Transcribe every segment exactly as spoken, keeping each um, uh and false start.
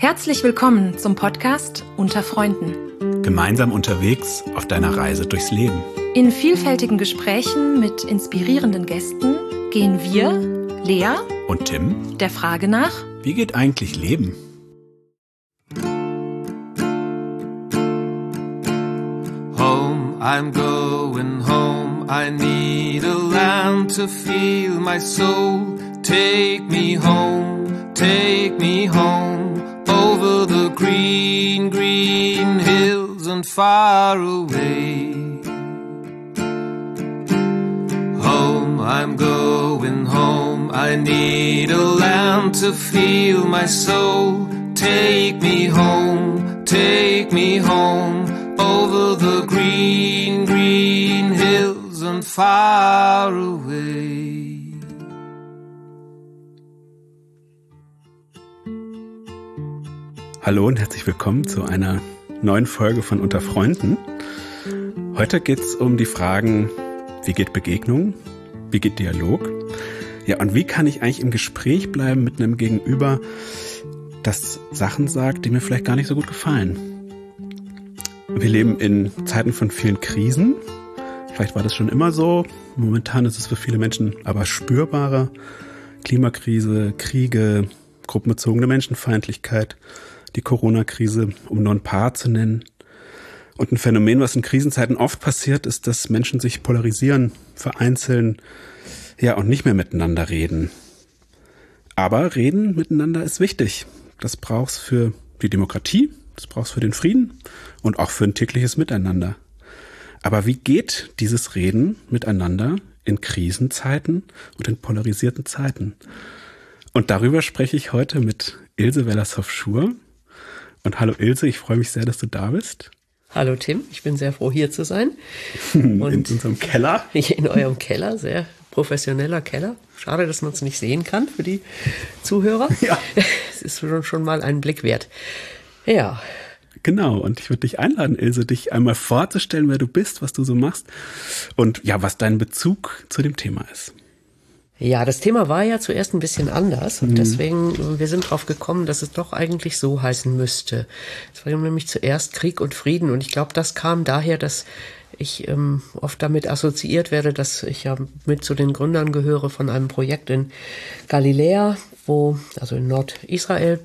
Herzlich willkommen zum Podcast Unter Freunden. Gemeinsam unterwegs auf deiner Reise durchs Leben. In vielfältigen Gesprächen mit inspirierenden Gästen gehen wir, Lea und Tim, der Frage nach: Wie geht eigentlich Leben? Home, I'm going home. I need a land to feel my soul. Take me home, take me home. Over the green, green hills and far away. Home, I'm going home. I need a land to feel my soul. Take me home, take me home. Over the green, green hills and far away. Hallo und herzlich willkommen zu einer neuen Folge von Unter Freunden. Heute geht es um die Fragen, wie geht Begegnung, wie geht Dialog? Ja, und wie kann ich eigentlich im Gespräch bleiben mit einem Gegenüber, das Sachen sagt, die mir vielleicht gar nicht so gut gefallen? Wir leben in Zeiten von vielen Krisen. Vielleicht war das schon immer so. Momentan ist es für viele Menschen aber spürbarer. Klimakrise, Kriege, gruppenbezogene Menschenfeindlichkeit, die Corona-Krise, um nur ein paar zu nennen. Und ein Phänomen, was in Krisenzeiten oft passiert, ist, dass Menschen sich polarisieren, vereinzeln, ja, und nicht mehr miteinander reden. Aber reden miteinander ist wichtig. Das braucht's für die Demokratie, das braucht's für den Frieden und auch für ein tägliches Miteinander. Aber wie geht dieses Reden miteinander in Krisenzeiten und in polarisierten Zeiten? Und darüber spreche ich heute mit Ilse Wellershoff-Schur. Und hallo Ilse, ich freue mich sehr, dass du da bist. Hallo Tim, ich bin sehr froh, hier zu sein. Und in unserem Keller. In eurem Keller, sehr professioneller Keller. Schade, dass man es nicht sehen kann für die Zuhörer. Ja. Es ist schon, schon mal einen Blick wert. Ja. Genau, und ich würde dich einladen, Ilse, dich einmal vorzustellen, wer du bist, was du so machst und ja, was dein Bezug zu dem Thema ist. Ja, das Thema war ja zuerst ein bisschen anders und deswegen, wir sind drauf gekommen, dass es doch eigentlich so heißen müsste. Es war nämlich zuerst Krieg und Frieden und ich glaube, das kam daher, dass ich ähm, oft damit assoziiert werde, dass ich ja mit zu den Gründern gehöre von einem Projekt in Galiläa, wo, also in Nordisrael,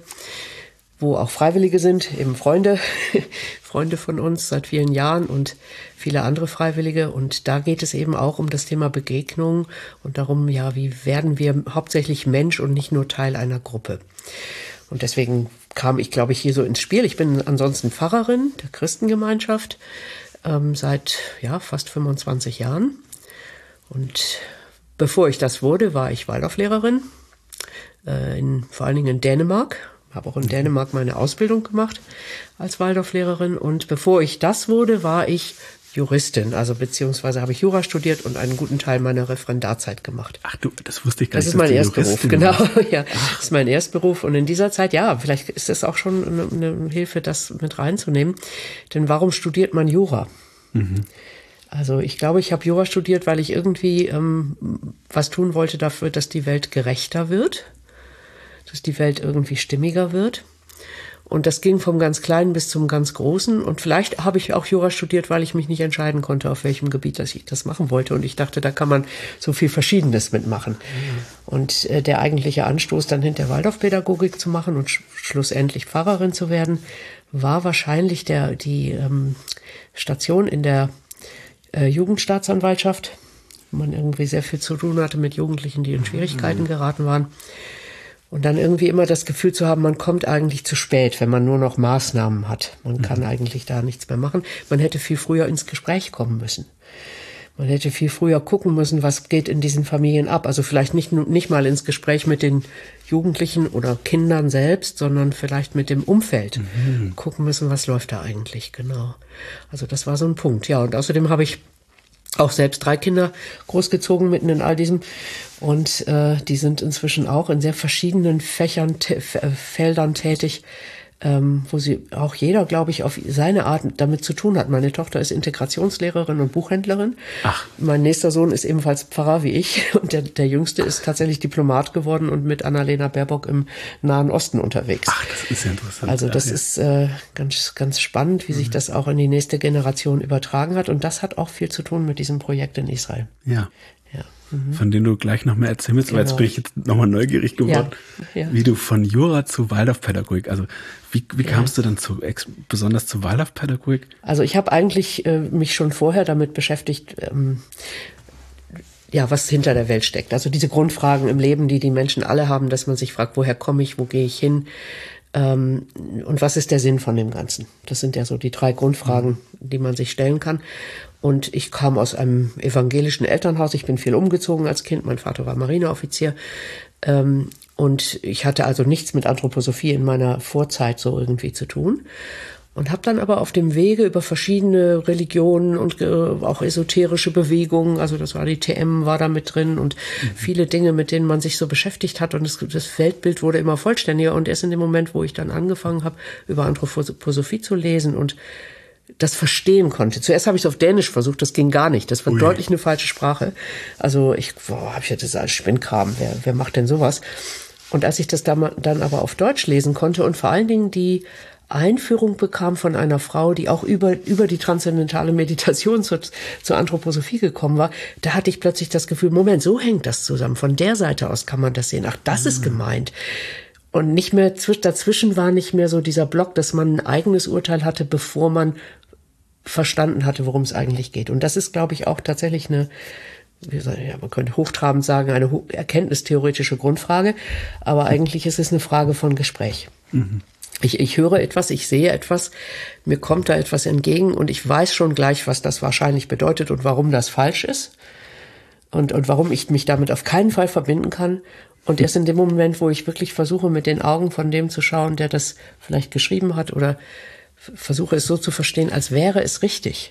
wo auch Freiwillige sind, eben Freunde, Freunde von uns seit vielen Jahren und viele andere Freiwillige. Und da geht es eben auch um das Thema Begegnung und darum, ja, wie werden wir hauptsächlich Mensch und nicht nur Teil einer Gruppe. Und deswegen kam ich, glaube ich, hier so ins Spiel. Ich bin ansonsten Pfarrerin der Christengemeinschaft ähm, seit ja fast fünfundzwanzig Jahren. Und bevor ich das wurde, war ich Waldorflehrerin, äh, in, vor allen Dingen in Dänemark. Habe auch in Dänemark meine Ausbildung gemacht als Waldorflehrerin. Und bevor ich das wurde, war ich Juristin. Also beziehungsweise habe ich Jura studiert und einen guten Teil meiner Referendarzeit gemacht. Ach du, das wusste ich gar das nicht. Das ist mein Erstberuf, genau. Ja, Ach. Das ist mein Erstberuf. Und in dieser Zeit, ja, vielleicht ist es auch schon eine, eine Hilfe, das mit reinzunehmen. Denn warum studiert man Jura? Mhm. Also ich glaube, ich habe Jura studiert, weil ich irgendwie ähm, was tun wollte dafür, dass die Welt gerechter wird. Dass die Welt irgendwie stimmiger wird. Und das ging vom ganz Kleinen bis zum ganz Großen. Und vielleicht habe ich auch Jura studiert, weil ich mich nicht entscheiden konnte, auf welchem Gebiet dass ich das machen wollte. Und ich dachte, da kann man so viel Verschiedenes mitmachen. Mhm. Und äh, der eigentliche Anstoß, dann hinter Waldorfpädagogik zu machen und sch- schlussendlich Pfarrerin zu werden, war wahrscheinlich der die ähm, Station in der äh, Jugendstaatsanwaltschaft, wo man irgendwie sehr viel zu tun hatte mit Jugendlichen, die in Schwierigkeiten mhm. geraten waren. Und dann irgendwie immer das Gefühl zu haben, man kommt eigentlich zu spät, wenn man nur noch Maßnahmen hat. Man kann mhm. eigentlich da nichts mehr machen. Man hätte viel früher ins Gespräch kommen müssen. Man hätte viel früher gucken müssen, was geht in diesen Familien ab. Also vielleicht nicht, nicht mal ins Gespräch mit den Jugendlichen oder Kindern selbst, sondern vielleicht mit dem Umfeld. Mhm. Gucken müssen, was läuft da eigentlich, genau. Also das war so ein Punkt. Ja, und außerdem habe ich auch selbst drei Kinder großgezogen mitten in all diesem. Und äh, die sind inzwischen auch in sehr verschiedenen Fächern, t- Feldern tätig. ähm, wo sie auch jeder, glaube ich, auf seine Art damit zu tun hat. Meine Tochter ist Integrationslehrerin und Buchhändlerin. Ach. Mein nächster Sohn ist ebenfalls Pfarrer wie ich und der, der Jüngste ist tatsächlich Diplomat geworden und mit Annalena Baerbock im Nahen Osten unterwegs. Ach, das ist ja interessant. Also das ja, ja. ist äh, ganz, ganz spannend, wie sich das auch in die nächste Generation übertragen hat. Und das hat auch viel zu tun mit diesem Projekt in Israel. Ja. Ja. Von dem du gleich noch mehr erzählen willst, Genau. aber jetzt bin ich jetzt nochmal neugierig geworden, Ja, ja. wie du von Jura zu Waldorfpädagogik, also wie, wie Ja. kamst du dann zu, ex, besonders zu Waldorfpädagogik? Also ich habe eigentlich äh, mich schon vorher damit beschäftigt, ähm, ja, was hinter der Welt steckt. Also diese Grundfragen im Leben, die die Menschen alle haben, dass man sich fragt, woher komme ich, wo gehe ich hin ähm, und was ist der Sinn von dem Ganzen? Das sind ja so die drei Grundfragen, die man sich stellen kann. Und ich kam aus einem evangelischen Elternhaus. Ich bin viel umgezogen als Kind. Mein Vater war Marineoffizier. Ähm, und ich hatte also nichts mit Anthroposophie in meiner Vorzeit so irgendwie zu tun. Und habe dann aber auf dem Wege über verschiedene Religionen und äh, auch esoterische Bewegungen, also das war die T M, war da mit drin und mhm. viele Dinge, mit denen man sich so beschäftigt hat. Und das, das Weltbild wurde immer vollständiger. Und erst in dem Moment, wo ich dann angefangen habe, über Anthroposophie zu lesen und das verstehen konnte. Zuerst habe ich es auf Dänisch versucht, das ging gar nicht. Das war Ui. deutlich eine falsche Sprache. Also ich, boah, habe ich ja das als Spinnkram. Wer, wer macht denn sowas? Und als ich das dann, dann aber auf Deutsch lesen konnte und vor allen Dingen die Einführung bekam von einer Frau, die auch über, über die transzendentale Meditation zur, zur Anthroposophie gekommen war, da hatte ich plötzlich das Gefühl, Moment, so hängt das zusammen. Von der Seite aus kann man das sehen. Ach, das mhm. ist gemeint. Und nicht mehr, dazwischen war nicht mehr so dieser Block, dass man ein eigenes Urteil hatte, bevor man verstanden hatte, worum es eigentlich geht. Und das ist, glaube ich, auch tatsächlich eine, wie soll ich, ja, man könnte hochtrabend sagen, eine erkenntnistheoretische Grundfrage. Aber eigentlich ist es eine Frage von Gespräch. Mhm. Ich, ich höre etwas, ich sehe etwas, mir kommt da etwas entgegen und ich weiß schon gleich, was das wahrscheinlich bedeutet und warum das falsch ist und, und warum ich mich damit auf keinen Fall verbinden kann. Und erst in dem Moment, wo ich wirklich versuche, mit den Augen von dem zu schauen, der das vielleicht geschrieben hat oder versuche es so zu verstehen, als wäre es richtig,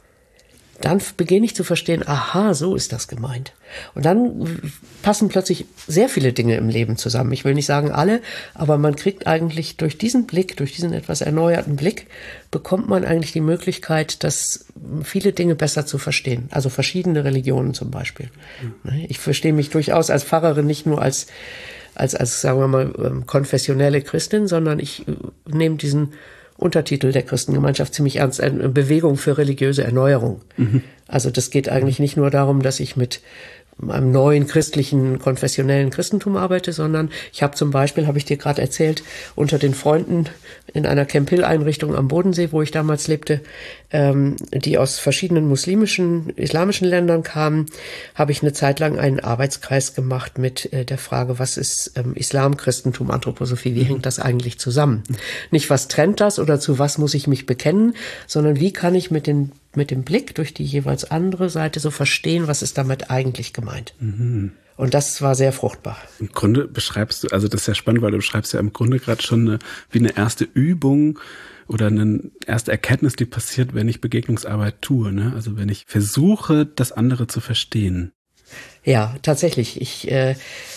dann beginne ich zu verstehen, aha, so ist das gemeint. Und dann passen plötzlich sehr viele Dinge im Leben zusammen. Ich will nicht sagen alle, aber man kriegt eigentlich durch diesen Blick, durch diesen etwas erneuerten Blick, bekommt man eigentlich die Möglichkeit, dass viele Dinge besser zu verstehen. Also verschiedene Religionen zum Beispiel. Mhm. Ich verstehe mich durchaus als Pfarrerin nicht nur als, als, als, sagen wir mal, konfessionelle Christin, sondern ich nehme diesen Untertitel der Christengemeinschaft ziemlich ernst, eine Bewegung für religiöse Erneuerung. Mhm. Also das geht eigentlich nicht nur darum, dass ich mit einem neuen christlichen, konfessionellen Christentum arbeite, sondern ich habe zum Beispiel, habe ich dir gerade erzählt, unter den Freunden in einer Camp Hill-Einrichtung am Bodensee, wo ich damals lebte, ähm, die aus verschiedenen muslimischen, islamischen Ländern kamen, habe ich eine Zeit lang einen Arbeitskreis gemacht mit äh, der Frage, was ist ähm, Islam, Christentum, Anthroposophie, wie hängt das eigentlich zusammen? Nicht, was trennt das oder zu was muss ich mich bekennen, sondern wie kann ich mit den mit dem Blick durch die jeweils andere Seite so verstehen, was ist damit eigentlich gemeint. Mhm. Und das war sehr fruchtbar. Im Grunde beschreibst du, also das ist ja spannend, weil du beschreibst ja im Grunde gerade schon eine, wie eine erste Übung oder eine erste Erkenntnis, die passiert, wenn ich Begegnungsarbeit tue, ne? Also wenn ich versuche, das andere zu verstehen. Ja, tatsächlich. Ich äh,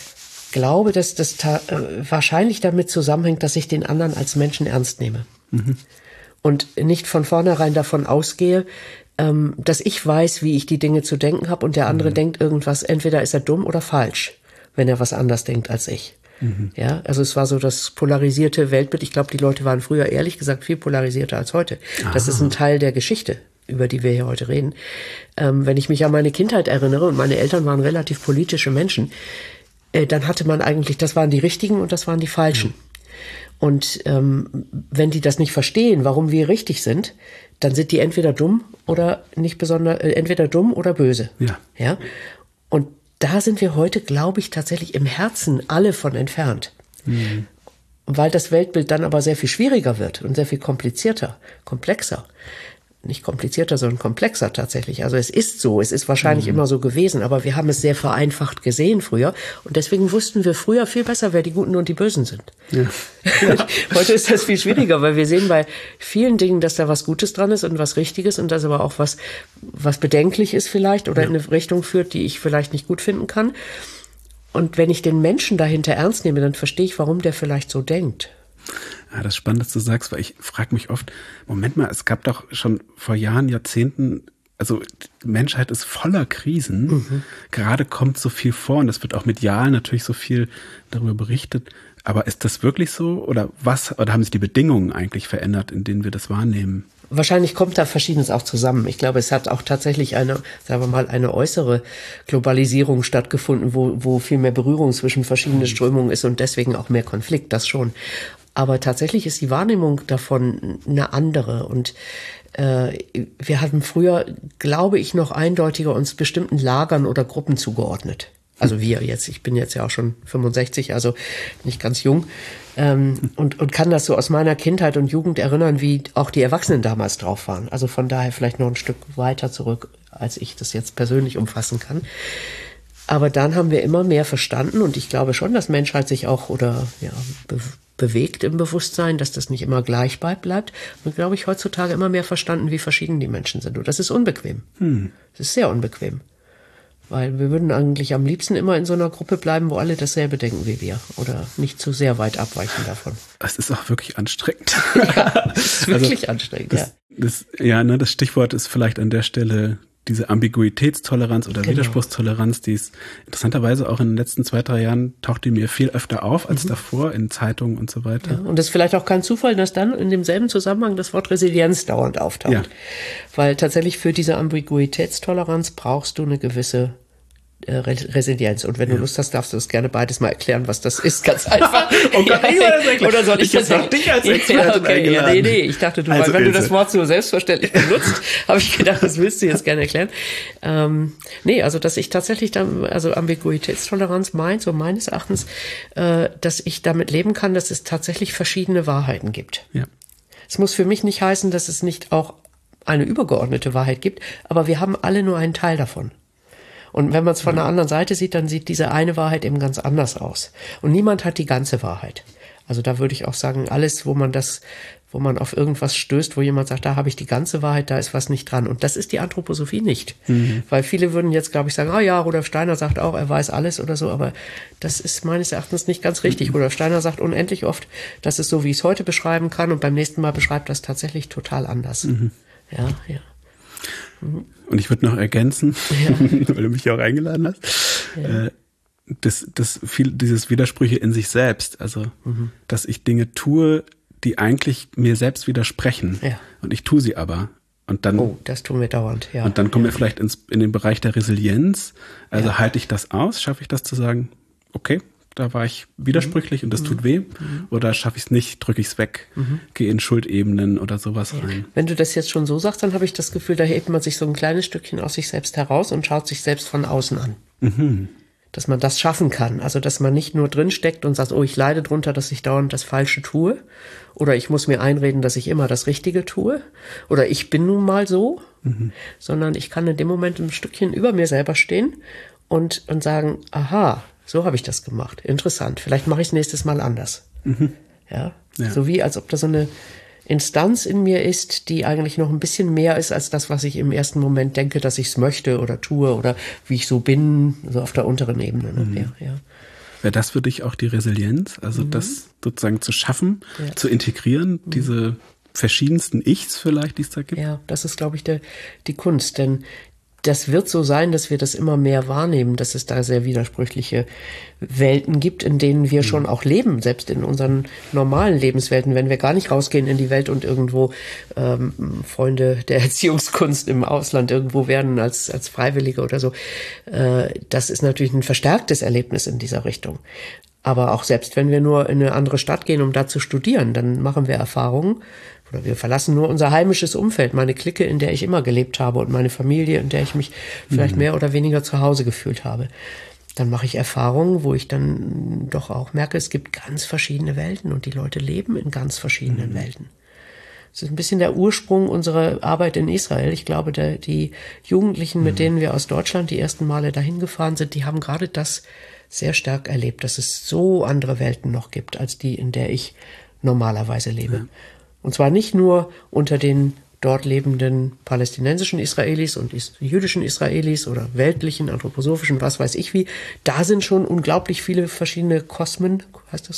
glaube, dass das ta- äh, wahrscheinlich damit zusammenhängt, dass ich den anderen als Menschen ernst nehme. Mhm. Und nicht von vornherein davon ausgehe, ähm, dass ich weiß, wie ich die Dinge zu denken habe und der andere mhm. denkt irgendwas, entweder ist er dumm oder falsch, wenn er was anders denkt als ich. Mhm. Ja, also es war so das polarisierte Weltbild. Ich glaube, die Leute waren früher ehrlich gesagt viel polarisierter als heute. Aha. Das ist ein Teil der Geschichte, über die wir hier heute reden. Ähm, wenn ich mich an meine Kindheit erinnere, und meine Eltern waren relativ politische Menschen, äh, dann hatte man eigentlich, das waren die Richtigen und das waren die Falschen. Mhm. Und ähm, wenn die das nicht verstehen, warum wir richtig sind, dann sind die entweder dumm oder nicht besonders, äh, entweder dumm oder böse. Ja. Ja. Und da sind wir heute, glaube ich, tatsächlich im Herzen alle von entfernt. Mhm. Weil das Weltbild dann aber sehr viel schwieriger wird und sehr viel komplizierter, komplexer. Nicht komplizierter, sondern komplexer tatsächlich. Also es ist so, es ist wahrscheinlich mhm. immer so gewesen, aber wir haben es sehr vereinfacht gesehen früher und deswegen wussten wir früher viel besser, wer die Guten und die Bösen sind. Ja. Ja. Heute ist das viel schwieriger, weil wir sehen bei vielen Dingen, dass da was Gutes dran ist und was Richtiges und das aber auch was, was bedenklich ist vielleicht oder ja. in eine Richtung führt, die ich vielleicht nicht gut finden kann. Und wenn ich den Menschen dahinter ernst nehme, dann verstehe ich, warum der vielleicht so denkt. Ja, das ist spannend, dass du sagst, weil ich frage mich oft, Moment mal, es gab doch schon vor Jahren, Jahrzehnten, also die Menschheit ist voller Krisen. Mhm. Gerade kommt so viel vor und es wird auch medial natürlich so viel darüber berichtet. Aber ist das wirklich so? Oder was, oder haben sich die Bedingungen eigentlich verändert, in denen wir das wahrnehmen? Wahrscheinlich kommt da Verschiedenes auch zusammen. Ich glaube, es hat auch tatsächlich eine, sagen wir mal, eine äußere Globalisierung stattgefunden, wo, wo viel mehr Berührung zwischen verschiedenen Strömungen ist und deswegen auch mehr Konflikt, das schon. Aber tatsächlich ist die Wahrnehmung davon eine andere und äh, wir hatten früher, glaube ich, noch eindeutiger uns bestimmten Lagern oder Gruppen zugeordnet. Also wir jetzt, ich bin jetzt ja auch schon fünfundsechzig, also nicht ganz jung, ähm, und, und kann das so aus meiner Kindheit und Jugend erinnern, wie auch die Erwachsenen damals drauf waren. Also von daher vielleicht noch ein Stück weiter zurück, als ich das jetzt persönlich umfassen kann. Aber dann haben wir immer mehr verstanden und ich glaube schon, dass Menschheit sich auch oder ja be- bewegt im Bewusstsein, dass das nicht immer gleich bleibt. Und glaube ich, heutzutage immer mehr verstanden, wie verschieden die Menschen sind. Und das ist unbequem. Hm. Das ist sehr unbequem. Weil wir würden eigentlich am liebsten immer in so einer Gruppe bleiben, wo alle dasselbe denken wie wir. Oder nicht zu sehr weit abweichen davon. Es ist auch wirklich anstrengend. Ja, es ist wirklich also, anstrengend, das, ja. Das, ja, ne, das Stichwort ist vielleicht an der Stelle diese Ambiguitätstoleranz oder genau. Widerspruchstoleranz, die ist interessanterweise auch in den letzten zwei, drei Jahren taucht die mir viel öfter auf als mhm. davor in Zeitungen und so weiter. Ja, und es ist vielleicht auch kein Zufall, dass dann in demselben Zusammenhang das Wort Resilienz dauernd auftaucht. Ja. Weil tatsächlich für diese Ambiguitätstoleranz brauchst du eine gewisse äh, Resilienz. Und wenn ja. du Lust hast, darfst du das gerne beides mal erklären, was das ist. Ganz einfach. Oh Gott, ich das erklären. Oder soll ich, ich das noch dich als Expertin ja, okay, eingeladen? Ja, nee, nee, ich dachte, du, also, weil du das Wort so selbstverständlich benutzt, habe ich gedacht, das willst du jetzt gerne erklären. Ähm, nee, also, dass ich tatsächlich dann, also Ambiguitätstoleranz meint, so meines Erachtens, äh, dass ich damit leben kann, dass es tatsächlich verschiedene Wahrheiten gibt. Ja. Es muss für mich nicht heißen, dass es nicht auch eine übergeordnete Wahrheit gibt, aber wir haben alle nur einen Teil davon. Und wenn man es von der anderen Seite sieht, dann sieht diese eine Wahrheit eben ganz anders aus. Und niemand hat die ganze Wahrheit. Also da würde ich auch sagen, alles, wo man das, wo man auf irgendwas stößt, wo jemand sagt, da habe ich die ganze Wahrheit, da ist was nicht dran. Und das ist die Anthroposophie nicht. Mhm. Weil viele würden jetzt, glaube ich, sagen, ah ja, Rudolf Steiner sagt auch, er weiß alles oder so, aber das ist meines Erachtens nicht ganz richtig. Mhm. Rudolf Steiner sagt unendlich oft, das ist so, wie ich es heute beschreiben kann und beim nächsten Mal beschreibt das tatsächlich total anders. Mhm. Ja, ja. Mhm. Und ich würde noch ergänzen, ja. weil du mich ja auch eingeladen hast, ja. äh, das, das viel, dieses Widersprüche in sich selbst. Also, mhm. dass ich Dinge tue, die eigentlich mir selbst widersprechen. Ja. Und ich tue sie aber. Und dann, oh, das tun wir dauernd, ja. Und dann kommen ja. wir vielleicht ins, in den Bereich der Resilienz. Also ja. halte ich das aus? Schaffe ich das zu sagen, okay, da war ich widersprüchlich mhm. und das mhm. tut weh. Mhm. Oder schaffe ich es nicht, drücke ich es weg, mhm. gehe in Schuldebenen oder sowas ja. rein. Wenn du das jetzt schon so sagst, dann habe ich das Gefühl, da hebt man sich so ein kleines Stückchen aus sich selbst heraus und schaut sich selbst von außen an. Mhm. Dass man das schaffen kann. Also, dass man nicht nur drin steckt und sagt, oh, ich leide drunter, dass ich dauernd das Falsche tue. Oder ich muss mir einreden, dass ich immer das Richtige tue. Oder ich bin nun mal so. Mhm. Sondern ich kann in dem Moment ein Stückchen über mir selber stehen und, und sagen, aha, so habe ich das gemacht. Interessant. Vielleicht mache ich es nächstes Mal anders. Mhm. Ja? Ja. So wie, als ob da so eine Instanz in mir ist, die eigentlich noch ein bisschen mehr ist als das, was ich im ersten Moment denke, dass ich es möchte oder tue oder wie ich so bin, so auf der unteren Ebene. Ne? Mhm. Ja, ja. Wäre das für dich auch die Resilienz? Also mhm. das sozusagen zu schaffen, ja. zu integrieren, mhm. diese verschiedensten Ichs vielleicht, die es da gibt? Ja, das ist, glaube ich, der, die Kunst, denn das wird so sein, dass wir das immer mehr wahrnehmen, dass es da sehr widersprüchliche Welten gibt, in denen wir mhm. schon auch leben, selbst in unseren normalen Lebenswelten, wenn wir gar nicht rausgehen in die Welt und irgendwo ähm, Freunde der Erziehungskunst im Ausland irgendwo werden als als Freiwillige oder so. Äh, das ist natürlich ein verstärktes Erlebnis in dieser Richtung. Aber auch selbst wenn wir nur in eine andere Stadt gehen, um da zu studieren, dann machen wir Erfahrungen, oder wir verlassen nur unser heimisches Umfeld, meine Clique, in der ich immer gelebt habe und meine Familie, in der ich mich vielleicht mhm. mehr oder weniger zu Hause gefühlt habe. Dann mache ich Erfahrungen, wo ich dann doch auch merke, es gibt ganz verschiedene Welten und die Leute leben in ganz verschiedenen mhm. Welten. Das ist ein bisschen der Ursprung unserer Arbeit in Israel. Ich glaube, der, die Jugendlichen, mit mhm. denen wir aus Deutschland die ersten Male dahin gefahren sind, die haben gerade das sehr stark erlebt, dass es so andere Welten noch gibt, als die, in der ich normalerweise lebe. Ja. Und zwar nicht nur unter den dort lebenden palästinensischen Israelis und is- jüdischen Israelis oder weltlichen, anthroposophischen, was weiß ich wie. Da sind schon unglaublich viele verschiedene Kosmen, heißt das so?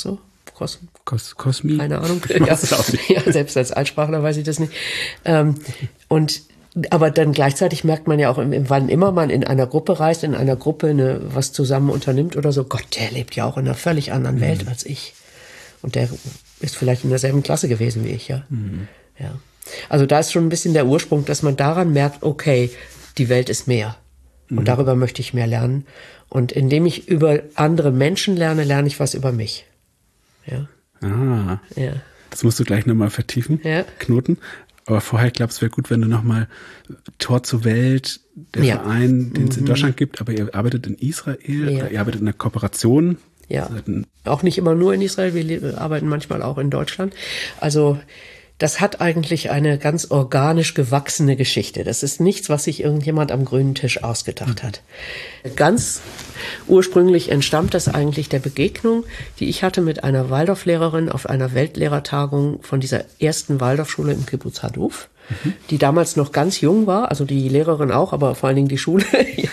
Kos, Kos, Kosmi? Keine Ahnung. Ja, ja, selbst als Altsprachler weiß ich das nicht. Ähm, und aber dann gleichzeitig merkt man ja auch, wann immer man in einer Gruppe reist, in einer Gruppe eine, was zusammen unternimmt oder so, Gott, der lebt ja auch in einer völlig anderen Welt mhm. als ich. Und der ist vielleicht in derselben Klasse gewesen wie ich, ja. Mhm. Ja. Also da ist schon ein bisschen der Ursprung, dass man daran merkt, okay, die Welt ist mehr. Und mhm. darüber möchte ich mehr lernen. Und indem ich über andere Menschen lerne, lerne ich was über mich. Ja. Ah. Ja. Das musst du gleich nochmal vertiefen, ja. Knoten. Aber vorher, ich glaube, es wäre gut, wenn du nochmal Tor zur Welt, der ja. Verein, den es mhm. in Deutschland gibt, aber ihr arbeitet in Israel, ja. oder ihr arbeitet in einer Kooperation. Ja, auch nicht immer nur in Israel, wir arbeiten manchmal auch in Deutschland. Also das hat eigentlich eine ganz organisch gewachsene Geschichte. Das ist nichts, was sich irgendjemand am grünen Tisch ausgedacht hat. Ganz ursprünglich entstammt das eigentlich der Begegnung, die ich hatte mit einer Waldorflehrerin auf einer Weltlehrertagung von dieser ersten Waldorfschule im Kibbuz Haduf, mhm. die damals noch ganz jung war, also die Lehrerin auch, aber vor allen Dingen die Schule. Ja.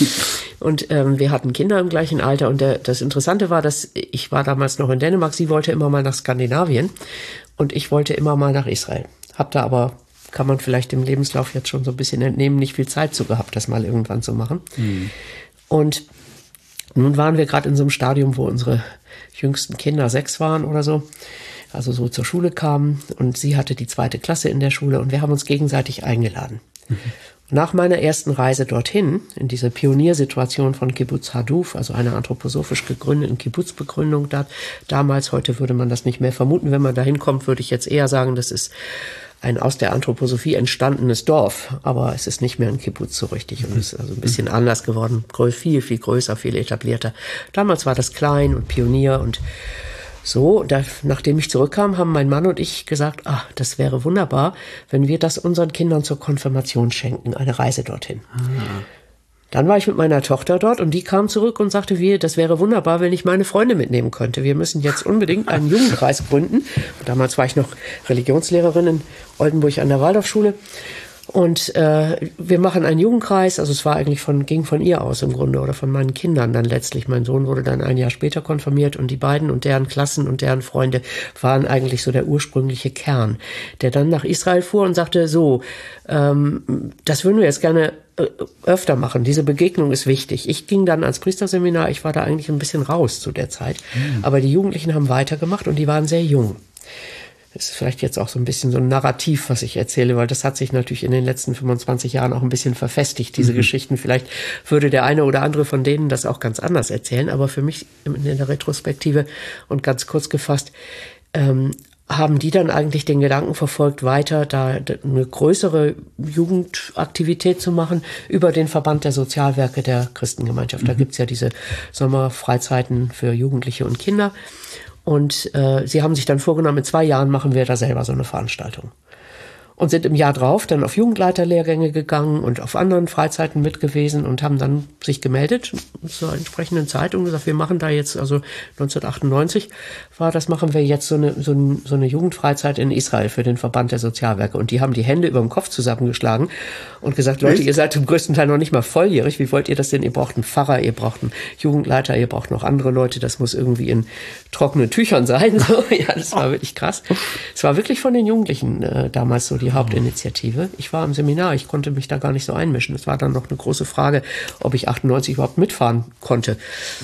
Und ähm, wir hatten Kinder im gleichen Alter und der, das Interessante war, dass ich war damals noch in Dänemark, sie wollte immer mal nach Skandinavien und ich wollte immer mal nach Israel. Hab da aber, kann man vielleicht im Lebenslauf jetzt schon so ein bisschen entnehmen, nicht viel Zeit zu gehabt, das mal irgendwann zu machen. Mhm. Und nun waren wir gerade in so einem Stadium, wo unsere jüngsten Kinder sechs waren oder so, also so zur Schule kamen und sie hatte die zweite Klasse in der Schule und wir haben uns gegenseitig eingeladen. Mhm. Nach meiner ersten Reise dorthin, in diese Pioniersituation von Kibbuz Haduf, also einer anthroposophisch gegründeten Kibbuz-Begründung da, damals, heute würde man das nicht mehr vermuten, wenn man da hinkommt, würde ich jetzt eher sagen, das ist ein aus der Anthroposophie entstandenes Dorf, aber es ist nicht mehr ein Kibbuz so richtig und es ist also ein bisschen anders geworden, viel, viel größer, viel etablierter. Damals war das klein und Pionier und so, da, nachdem ich zurückkam, haben mein Mann und ich gesagt, ah, das wäre wunderbar, wenn wir das unseren Kindern zur Konfirmation schenken, eine Reise dorthin. Ah. Dann war ich mit meiner Tochter dort und die kam zurück und sagte, wir, das wäre wunderbar, wenn ich meine Freunde mitnehmen könnte. Wir müssen jetzt unbedingt einen Jugendkreis gründen. Und damals war ich noch Religionslehrerin in Oldenburg an der Waldorfschule. Und äh, wir machen einen Jugendkreis, also es war eigentlich von, ging von ihr aus im Grunde oder von meinen Kindern dann letztlich. Mein Sohn wurde dann ein Jahr später konfirmiert und die beiden und deren Klassen und deren Freunde waren eigentlich so der ursprüngliche Kern, der dann nach Israel fuhr und sagte, so, ähm, das würden wir jetzt gerne äh, öfter machen, diese Begegnung ist wichtig. Ich ging dann ans Priesterseminar, ich war da eigentlich ein bisschen raus zu der Zeit, mhm. aber die Jugendlichen haben weitergemacht und die waren sehr jung. Das ist vielleicht jetzt auch so ein bisschen so ein Narrativ, was ich erzähle, weil das hat sich natürlich in den letzten fünfundzwanzig Jahren auch ein bisschen verfestigt, diese mhm. Geschichten. Vielleicht würde der eine oder andere von denen das auch ganz anders erzählen, aber für mich in der Retrospektive und ganz kurz gefasst, ähm, haben die dann eigentlich den Gedanken verfolgt, weiter da eine größere Jugendaktivität zu machen über den Verband der Sozialwerke der Christengemeinschaft. Mhm. Da gibt's ja diese Sommerfreizeiten für Jugendliche und Kinder. Und äh, sie haben sich dann vorgenommen, in zwei Jahren machen wir da selber so eine Veranstaltung. Und sind im Jahr drauf dann auf Jugendleiterlehrgänge gegangen und auf anderen Freizeiten mit gewesen und haben dann sich gemeldet zur entsprechenden Zeit und gesagt, wir machen da jetzt, also neunzehnhundertachtundneunzig war das, machen wir jetzt so eine, so, ein, so eine Jugendfreizeit in Israel für den Verband der Sozialwerke. Und die haben die Hände über dem Kopf zusammengeschlagen und gesagt, Leute, Echt? Ihr seid zum größten Teil noch nicht mal volljährig, wie wollt ihr das denn? Ihr braucht einen Pfarrer, ihr braucht einen Jugendleiter, ihr braucht noch andere Leute, das muss irgendwie in trockenen Tüchern sein. So, ja, das war wirklich krass. Es war wirklich von den Jugendlichen äh, damals so die Hauptinitiative. Ich war im Seminar, ich konnte mich da gar nicht so einmischen. Es war dann noch eine große Frage, ob ich achtundneunzig überhaupt mitfahren konnte.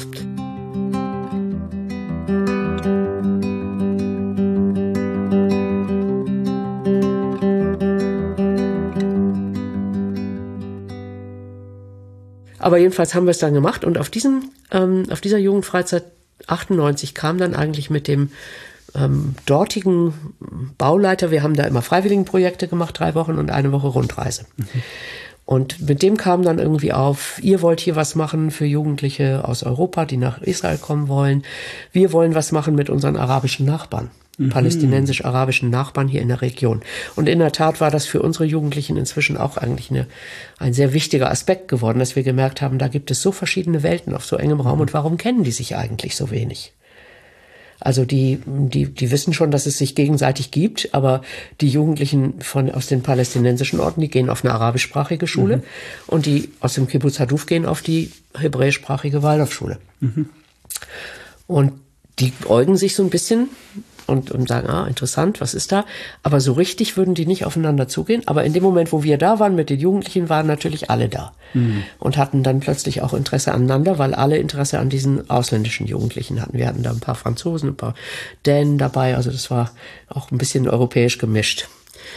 Aber jedenfalls haben wir es dann gemacht und auf diesen, ähm, auf dieser Jugendfreizeit achtundneunzig kam dann eigentlich mit dem ähm, dortigen Bauleiter, wir haben da immer Freiwilligenprojekte gemacht, drei Wochen und eine Woche Rundreise. Mhm. Und mit dem kam dann irgendwie auf, ihr wollt hier was machen für Jugendliche aus Europa, die nach Israel kommen wollen. Wir wollen was machen mit unseren arabischen Nachbarn, mhm. palästinensisch-arabischen Nachbarn hier in der Region. Und in der Tat war das für unsere Jugendlichen inzwischen auch eigentlich eine, ein sehr wichtiger Aspekt geworden, dass wir gemerkt haben, da gibt es so verschiedene Welten auf so engem Raum und warum kennen die sich eigentlich so wenig? Also die, die, die wissen schon, dass es sich gegenseitig gibt, aber die Jugendlichen von, aus den palästinensischen Orten, die gehen auf eine arabischsprachige Schule mhm. und die aus dem Kibbuz Haduf gehen auf die hebräischsprachige Waldorfschule. Mhm. Und die äugen sich so ein bisschen und, und sagen, ah, interessant, was ist da? Aber so richtig würden die nicht aufeinander zugehen. Aber in dem Moment, wo wir da waren mit den Jugendlichen, waren natürlich alle da. Mhm. Und hatten dann plötzlich auch Interesse aneinander, weil alle Interesse an diesen ausländischen Jugendlichen hatten. Wir hatten da ein paar Franzosen, ein paar Dänen dabei. Also das war auch ein bisschen europäisch gemischt.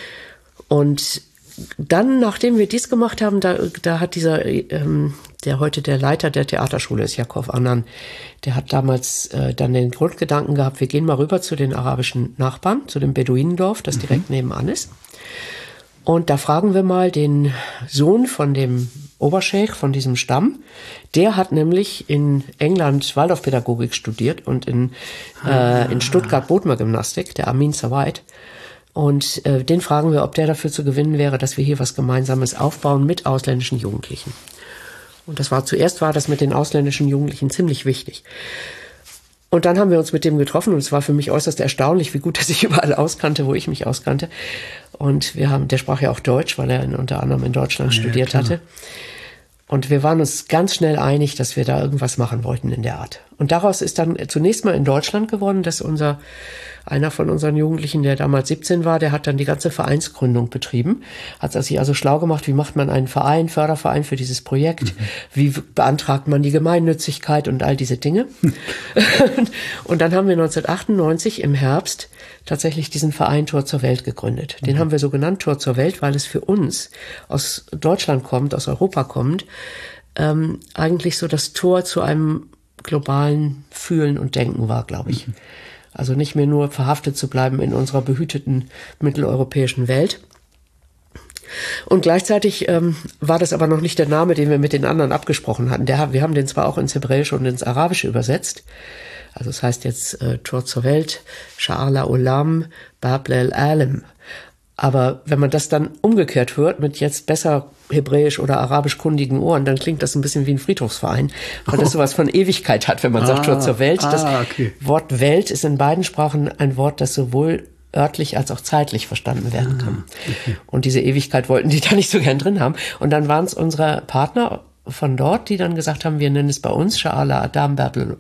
Und dann, nachdem wir dies gemacht haben, da, da hat dieser, ähm, der heute der Leiter der Theaterschule ist, Yakov Annan, der hat damals äh, dann den Grundgedanken gehabt, wir gehen mal rüber zu den arabischen Nachbarn, zu dem Beduinendorf, das direkt mhm. nebenan ist. Und da fragen wir mal den Sohn von dem Oberscheich, von diesem Stamm. Der hat nämlich in England Waldorfpädagogik studiert und in, ah. äh, in Stuttgart Bodmer-Gymnastik, der Amin Sawaid. Und äh, den fragen wir, ob der dafür zu gewinnen wäre, dass wir hier was Gemeinsames aufbauen mit ausländischen Jugendlichen. Und das war zuerst war das mit den ausländischen Jugendlichen ziemlich wichtig. Und dann haben wir uns mit dem getroffen und es war für mich äußerst erstaunlich, wie gut er sich überall auskannte, wo ich mich auskannte. Und wir haben, der sprach ja auch Deutsch, weil er in, unter anderem in Deutschland ja, studiert ja, hatte. Und wir waren uns ganz schnell einig, dass wir da irgendwas machen wollten in der Art. Und daraus ist dann zunächst mal in Deutschland geworden, dass unser, einer von unseren Jugendlichen, der damals siebzehn war, der hat dann die ganze Vereinsgründung betrieben. Hat sich also schlau gemacht, wie macht man einen Verein, Förderverein für dieses Projekt? Mhm. Wie beantragt man die Gemeinnützigkeit und all diese Dinge? Und dann haben wir neunzehnhundertachtundneunzig im Herbst tatsächlich diesen Verein Tor zur Welt gegründet. Den mhm. haben wir so genannt, Tor zur Welt, weil es für uns aus Deutschland kommt, aus Europa kommt, ähm, eigentlich so das Tor zu einem globalen Fühlen und Denken war, glaube ich. Mhm. Also nicht mehr nur verhaftet zu bleiben in unserer behüteten mitteleuropäischen Welt. Und gleichzeitig ähm, war das aber noch nicht der Name, den wir mit den anderen abgesprochen hatten. Der, wir haben den zwar auch ins Hebräische und ins Arabische übersetzt. Also es heißt jetzt äh, Tor zur Welt, Sha'ar Olam, Bab Le'Alam. Aber wenn man das dann umgekehrt hört, mit jetzt besser hebräisch oder arabisch kundigen Ohren, dann klingt das ein bisschen wie ein Friedhofsverein, weil das sowas von Ewigkeit hat, wenn man ah, sagt Tor zur Welt. Das ah, okay. Wort Welt ist in beiden Sprachen ein Wort, das sowohl örtlich als auch zeitlich verstanden werden kann. Ah, okay. Und diese Ewigkeit wollten die da nicht so gern drin haben. Und dann waren es unsere Partner von dort, die dann gesagt haben, wir nennen es bei uns Sha'ala Adam Bab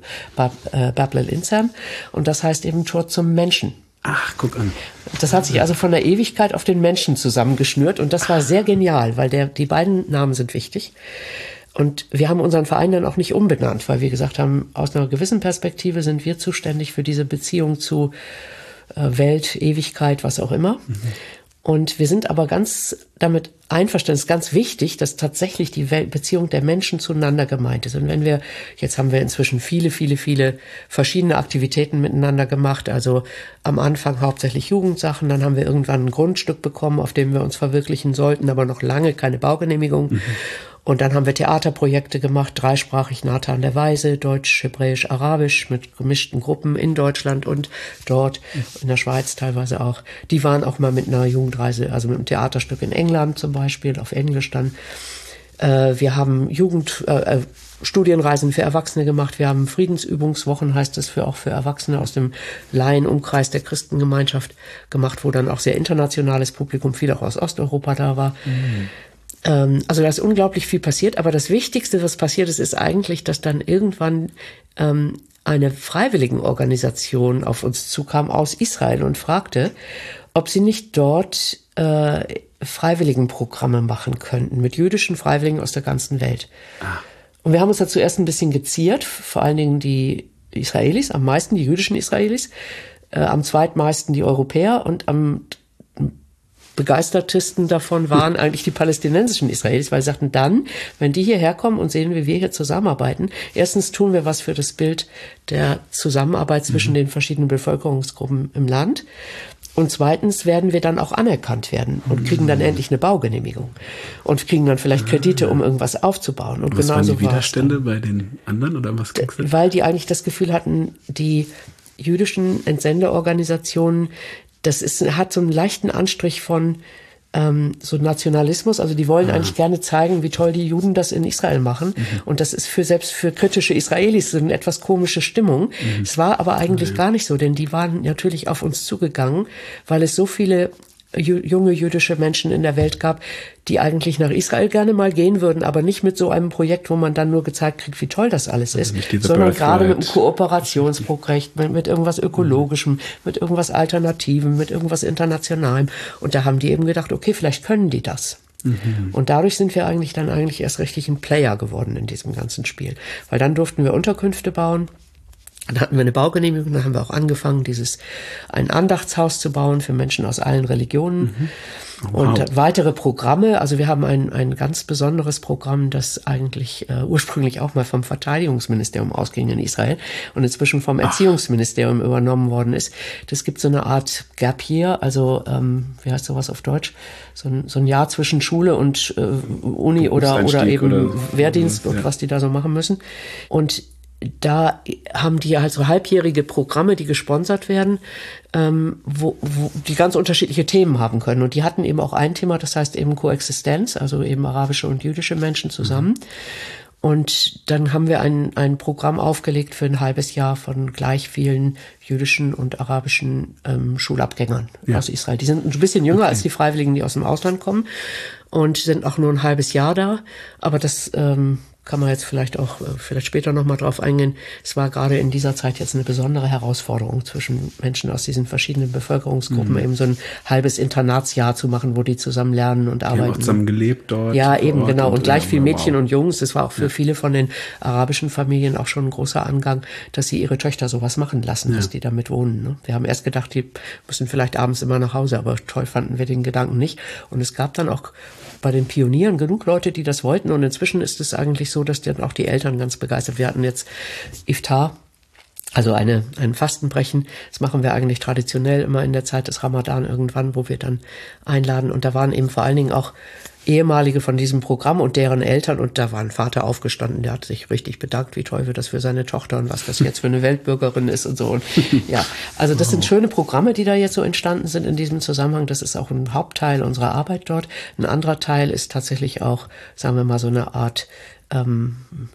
Le'Insan. Und das heißt eben Tor zum Menschen. Ach, guck an. Das hat sich also von der Ewigkeit auf den Menschen zusammengeschnürt und das war sehr genial, weil der, die beiden Namen sind wichtig. Und wir haben unseren Verein dann auch nicht umbenannt, weil wir gesagt haben, aus einer gewissen Perspektive sind wir zuständig für diese Beziehung zu äh, Welt, Ewigkeit, was auch immer. Mhm. Und wir sind aber ganz damit einverstanden, es ist ganz wichtig, dass tatsächlich die Welt, Beziehung der Menschen zueinander gemeint ist. Und wenn wir, jetzt haben wir inzwischen viele, viele, viele verschiedene Aktivitäten miteinander gemacht, also am Anfang hauptsächlich Jugendsachen, dann haben wir irgendwann ein Grundstück bekommen, auf dem wir uns verwirklichen sollten, aber noch lange keine Baugenehmigung. Mhm. Und dann haben wir Theaterprojekte gemacht, dreisprachig Nathan der Weise, Deutsch, Hebräisch, Arabisch, mit gemischten Gruppen in Deutschland und dort, in der Schweiz teilweise auch. Die waren auch mal mit einer Jugendreise, also mit einem Theaterstück in England zum Beispiel, auf Englisch dann. Äh, wir haben Jugend, äh, Studienreisen für Erwachsene gemacht. Wir haben Friedensübungswochen, heißt es, für auch für Erwachsene aus dem Laienumkreis der Christengemeinschaft gemacht, wo dann auch sehr internationales Publikum, viel auch aus Osteuropa da war. Mhm. Also da ist unglaublich viel passiert, aber das Wichtigste, was passiert ist, ist eigentlich, dass dann irgendwann ähm, eine Freiwilligenorganisation auf uns zukam aus Israel und fragte, ob sie nicht dort äh, Freiwilligenprogramme machen könnten mit jüdischen Freiwilligen aus der ganzen Welt. Ah. Und wir haben uns dazu erst ein bisschen geziert, vor allen Dingen die Israelis, am meisten die jüdischen Israelis, äh, am zweitmeisten die Europäer und am Begeistertsten davon waren eigentlich die palästinensischen Israelis, weil sie sagten, dann, wenn die hierher kommen und sehen, wie wir hier zusammenarbeiten, erstens tun wir was für das Bild der Zusammenarbeit zwischen mhm. den verschiedenen Bevölkerungsgruppen im Land und zweitens werden wir dann auch anerkannt werden und kriegen dann mhm. endlich eine Baugenehmigung und kriegen dann vielleicht Kredite, um irgendwas aufzubauen. Und was genau waren so die Widerstände bei den anderen oder was ging's denn? Weil die eigentlich das Gefühl hatten, die jüdischen Entsendeorganisationen, das ist, hat so einen leichten Anstrich von ähm, so Nationalismus. Also die wollen ja. eigentlich gerne zeigen, wie toll die Juden das in Israel machen. Mhm. Und das ist für selbst für kritische Israelis so eine etwas komische Stimmung. Mhm. Es war aber eigentlich ja. gar nicht so, denn die waren natürlich auf uns zugegangen, weil es so viele junge jüdische Menschen in der Welt gab, die eigentlich nach Israel gerne mal gehen würden, aber nicht mit so einem Projekt, wo man dann nur gezeigt kriegt, wie toll das alles ist, also sondern gerade mit einem Kooperationsprojekt, mit, mit irgendwas Ökologischem, mit irgendwas Alternativem, mit irgendwas Internationalem. Und da haben die eben gedacht, okay, vielleicht können die das. Mhm. Und dadurch sind wir eigentlich dann eigentlich erst richtig ein Player geworden in diesem ganzen Spiel. Weil dann durften wir Unterkünfte bauen. Dann hatten wir eine Baugenehmigung, dann haben wir auch angefangen, dieses ein Andachtshaus zu bauen für Menschen aus allen Religionen. Mhm. Oh, wow. Und weitere Programme. Also wir haben ein, ein ganz besonderes Programm, das eigentlich äh, ursprünglich auch mal vom Verteidigungsministerium ausging in Israel und inzwischen vom Erziehungsministerium Ach. übernommen worden ist. Das gibt so eine Art Gap Year, also ähm, wie heißt sowas auf Deutsch? So ein, so ein Jahr zwischen Schule und äh, Uni oder, oder eben oder, Wehrdienst ja. und was die da so machen müssen. Und da haben die halt so halbjährige Programme, die gesponsert werden, ähm, wo, wo die ganz unterschiedliche Themen haben können. Und die hatten eben auch ein Thema, das heißt eben Koexistenz, also eben arabische und jüdische Menschen zusammen. Mhm. Und dann haben wir ein, ein Programm aufgelegt für ein halbes Jahr von gleich vielen jüdischen und arabischen ähm, Schulabgängern ja. aus Israel. Die sind ein bisschen jünger okay. als die Freiwilligen, die aus dem Ausland kommen und sind auch nur ein halbes Jahr da. Aber das ähm, kann man jetzt vielleicht auch vielleicht später noch mal drauf eingehen. Es war gerade in dieser Zeit jetzt eine besondere Herausforderung zwischen Menschen aus diesen verschiedenen Bevölkerungsgruppen, mhm. eben so ein halbes Internatsjahr zu machen, wo die zusammen lernen und arbeiten. Die haben auch zusammen gelebt dort. Ja, eben, genau. Und, und gleich viel Mädchen wow. und Jungs. Das war auch für ja. viele von den arabischen Familien auch schon ein großer Angang, dass sie ihre Töchter sowas machen lassen, ja. dass die damit wohnen. Ne? Wir haben erst gedacht, die müssen vielleicht abends immer nach Hause, aber toll fanden wir den Gedanken nicht. Und es gab dann auch bei den Pionieren genug Leute, die das wollten. Und inzwischen ist es eigentlich so, dass dann auch die Eltern ganz begeistert. Wir hatten jetzt Iftar, also eine, ein Fastenbrechen. Das machen wir eigentlich traditionell immer in der Zeit des Ramadan irgendwann, wo wir dann einladen. Und da waren eben vor allen Dingen auch Ehemalige von diesem Programm und deren Eltern. Und da war ein Vater aufgestanden, der hat sich richtig bedankt, wie toll wird das für seine Tochter und was das jetzt für eine Weltbürgerin ist und so. Und ja, also das sind schöne Programme, die da jetzt so entstanden sind in diesem Zusammenhang. Das ist auch ein Hauptteil unserer Arbeit dort. Ein anderer Teil ist tatsächlich auch, sagen wir mal, so eine Art ähm,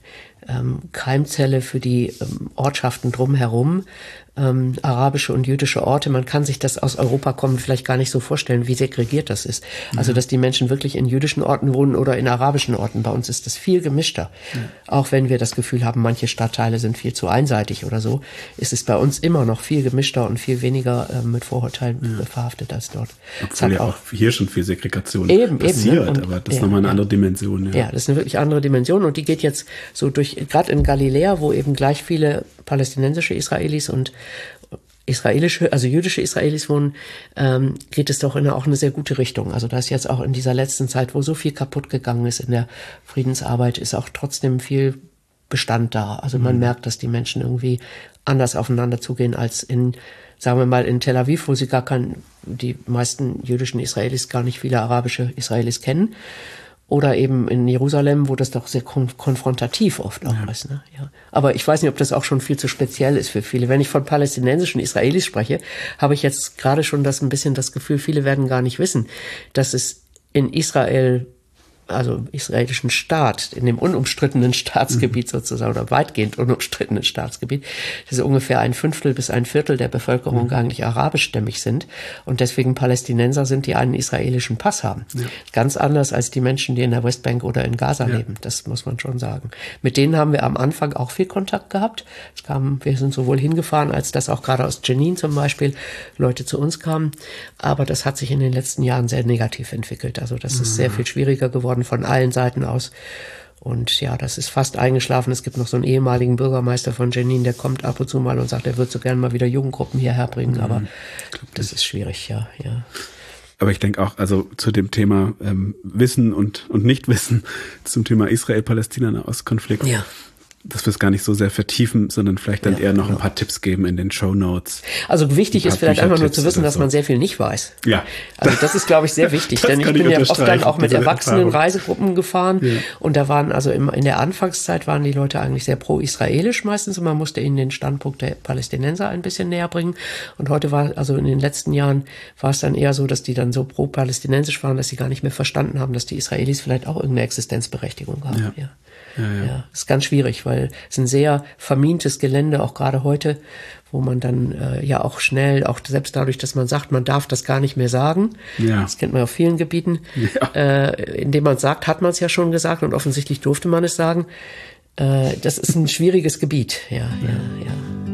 ähm, Keimzelle für die ähm, Ortschaften drumherum. Ähm, arabische und jüdische Orte. Man kann sich das aus Europa kommen vielleicht gar nicht so vorstellen, wie segregiert das ist. Also, dass die Menschen wirklich in jüdischen Orten wohnen oder in arabischen Orten. Bei uns ist das viel gemischter. Ja. Auch wenn wir das Gefühl haben, manche Stadtteile sind viel zu einseitig oder so, ist es bei uns immer noch viel gemischter und viel weniger äh, mit Vorurteilen ja. verhaftet als dort. Obwohl ja auch hier schon viel Segregation eben, passiert, eben, ne? aber das ja, ist nochmal eine ja. andere Dimension. Ja. ja, das ist eine wirklich andere Dimension und die geht jetzt so durch, gerade in Galiläa, wo eben gleich viele palästinensische Israelis und israelische, also jüdische Israelis wohnen, ähm, geht es doch in auch eine sehr gute Richtung. Also da ist jetzt auch in dieser letzten Zeit, wo so viel kaputt gegangen ist in der Friedensarbeit, ist auch trotzdem viel Bestand da. Also man mhm. merkt, dass die Menschen irgendwie anders aufeinander zugehen als in, sagen wir mal, in Tel Aviv, wo sie gar kein, die meisten jüdischen Israelis gar nicht viele arabische Israelis kennen. Oder eben in Jerusalem, wo das doch sehr konf- konfrontativ oft auch ja. ist. Ne? Ja. Aber ich weiß nicht, ob das auch schon viel zu speziell ist für viele. Wenn ich von palästinensischen Israelis spreche, habe ich jetzt gerade schon das ein bisschen das Gefühl, viele werden gar nicht wissen, dass es in Israel, also israelischen Staat, in dem unumstrittenen Staatsgebiet mhm. sozusagen, oder weitgehend unumstrittenen Staatsgebiet, dass ungefähr ein Fünftel bis ein Viertel der Bevölkerung mhm. eigentlich arabischstämmig sind und deswegen Palästinenser sind, die einen israelischen Pass haben. Ja. Ganz anders als die Menschen, die in der Westbank oder in Gaza ja. leben. Das muss man schon sagen. Mit denen haben wir am Anfang auch viel Kontakt gehabt. Es kamen, wir sind sowohl hingefahren, als dass auch gerade aus Jenin zum Beispiel Leute zu uns kamen. Aber das hat sich in den letzten Jahren sehr negativ entwickelt. Also das mhm. ist sehr viel schwieriger geworden von allen Seiten aus. Und ja, das ist fast eingeschlafen. Es gibt noch so einen ehemaligen Bürgermeister von Jenin, der kommt ab und zu mal und sagt, er würde so gerne mal wieder Jugendgruppen hierher bringen. Mhm. Aber das ist schwierig, ja, ja. Aber ich denke auch, also zu dem Thema ähm, Wissen und, und Nichtwissen, zum Thema Israel-Palästina-Nahostkonflikt. Ja. Dass wir es gar nicht so sehr vertiefen, sondern vielleicht dann ja, eher noch genau. ein paar Tipps geben in den Shownotes. Also wichtig ist vielleicht einfach nur zu wissen, dass so. man sehr viel nicht weiß. Ja. Also das ist, glaube ich, sehr wichtig. Denn ich bin ja oft dann auch mit erwachsenen Reisegruppen gefahren. Ja. Und da waren, also im, in der Anfangszeit waren die Leute eigentlich sehr pro-israelisch meistens. Und man musste ihnen den Standpunkt der Palästinenser ein bisschen näher bringen. Und heute war, also in den letzten Jahren war es dann eher so, dass die dann so pro-palästinensisch waren, dass sie gar nicht mehr verstanden haben, dass die Israelis vielleicht auch irgendeine Existenzberechtigung haben. Ja. ja. Ja, ja. ja, ist ganz schwierig, weil weil es ein sehr vermintes Gelände, auch gerade heute, wo man dann äh, ja auch schnell, auch selbst dadurch, dass man sagt, man darf das gar nicht mehr sagen. Ja. Das kennt man auf vielen Gebieten. Ja. Äh, indem man es sagt, hat man es ja schon gesagt und offensichtlich durfte man es sagen. Äh, das ist ein schwieriges Gebiet. Ja, ja, ja.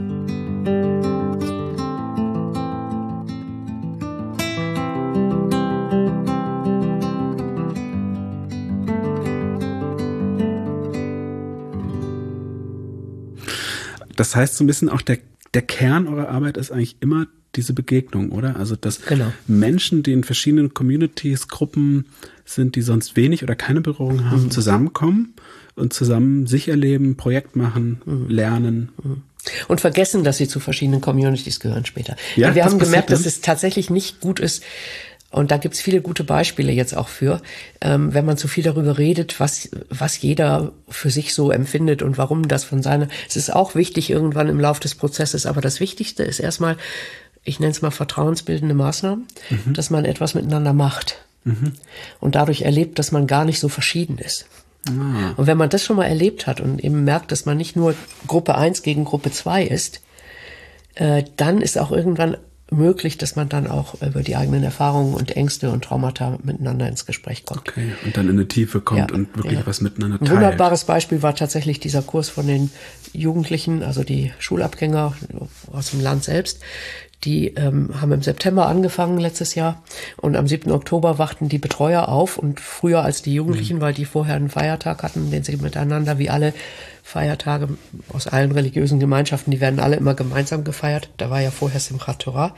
Das heißt so ein bisschen auch der, der Kern eurer Arbeit ist eigentlich immer diese Begegnung, oder? Also dass genau. Menschen, die in verschiedenen Communities, Gruppen sind, die sonst wenig oder keine Berührung haben, mhm. zusammenkommen und zusammen sich erleben, Projekt machen, mhm. lernen. Mhm. Und vergessen, dass sie zu verschiedenen Communities gehören später. Ja, wir haben gemerkt, dann? dass es tatsächlich nicht gut ist, und da gibt's viele gute Beispiele jetzt auch für, ähm, wenn man zu viel darüber redet, was was jeder für sich so empfindet und warum das von seiner. Es ist auch wichtig irgendwann im Laufe des Prozesses, aber das Wichtigste ist erstmal, ich nenne es mal vertrauensbildende Maßnahmen, mhm. dass man etwas miteinander macht mhm. und dadurch erlebt, dass man gar nicht so verschieden ist. Ah. Und wenn man das schon mal erlebt hat und eben merkt, dass man nicht nur Gruppe eins gegen Gruppe zwei ist, äh, dann ist auch irgendwann möglich, dass man dann auch über die eigenen Erfahrungen und Ängste und Traumata miteinander ins Gespräch kommt. Okay, und dann in eine Tiefe kommt ja, und wirklich ja. was miteinander teilt. Ein wunderbares Beispiel war tatsächlich dieser Kurs von den Jugendlichen, also die Schulabgänger aus dem Land selbst. Die ähm, haben im September angefangen letztes Jahr und am siebten Oktober wachten die Betreuer auf und früher als die Jugendlichen, mhm. weil die vorher einen Feiertag hatten, den sie miteinander wie alle Feiertage aus allen religiösen Gemeinschaften, die werden alle immer gemeinsam gefeiert. Da war ja vorher Simchat Torah.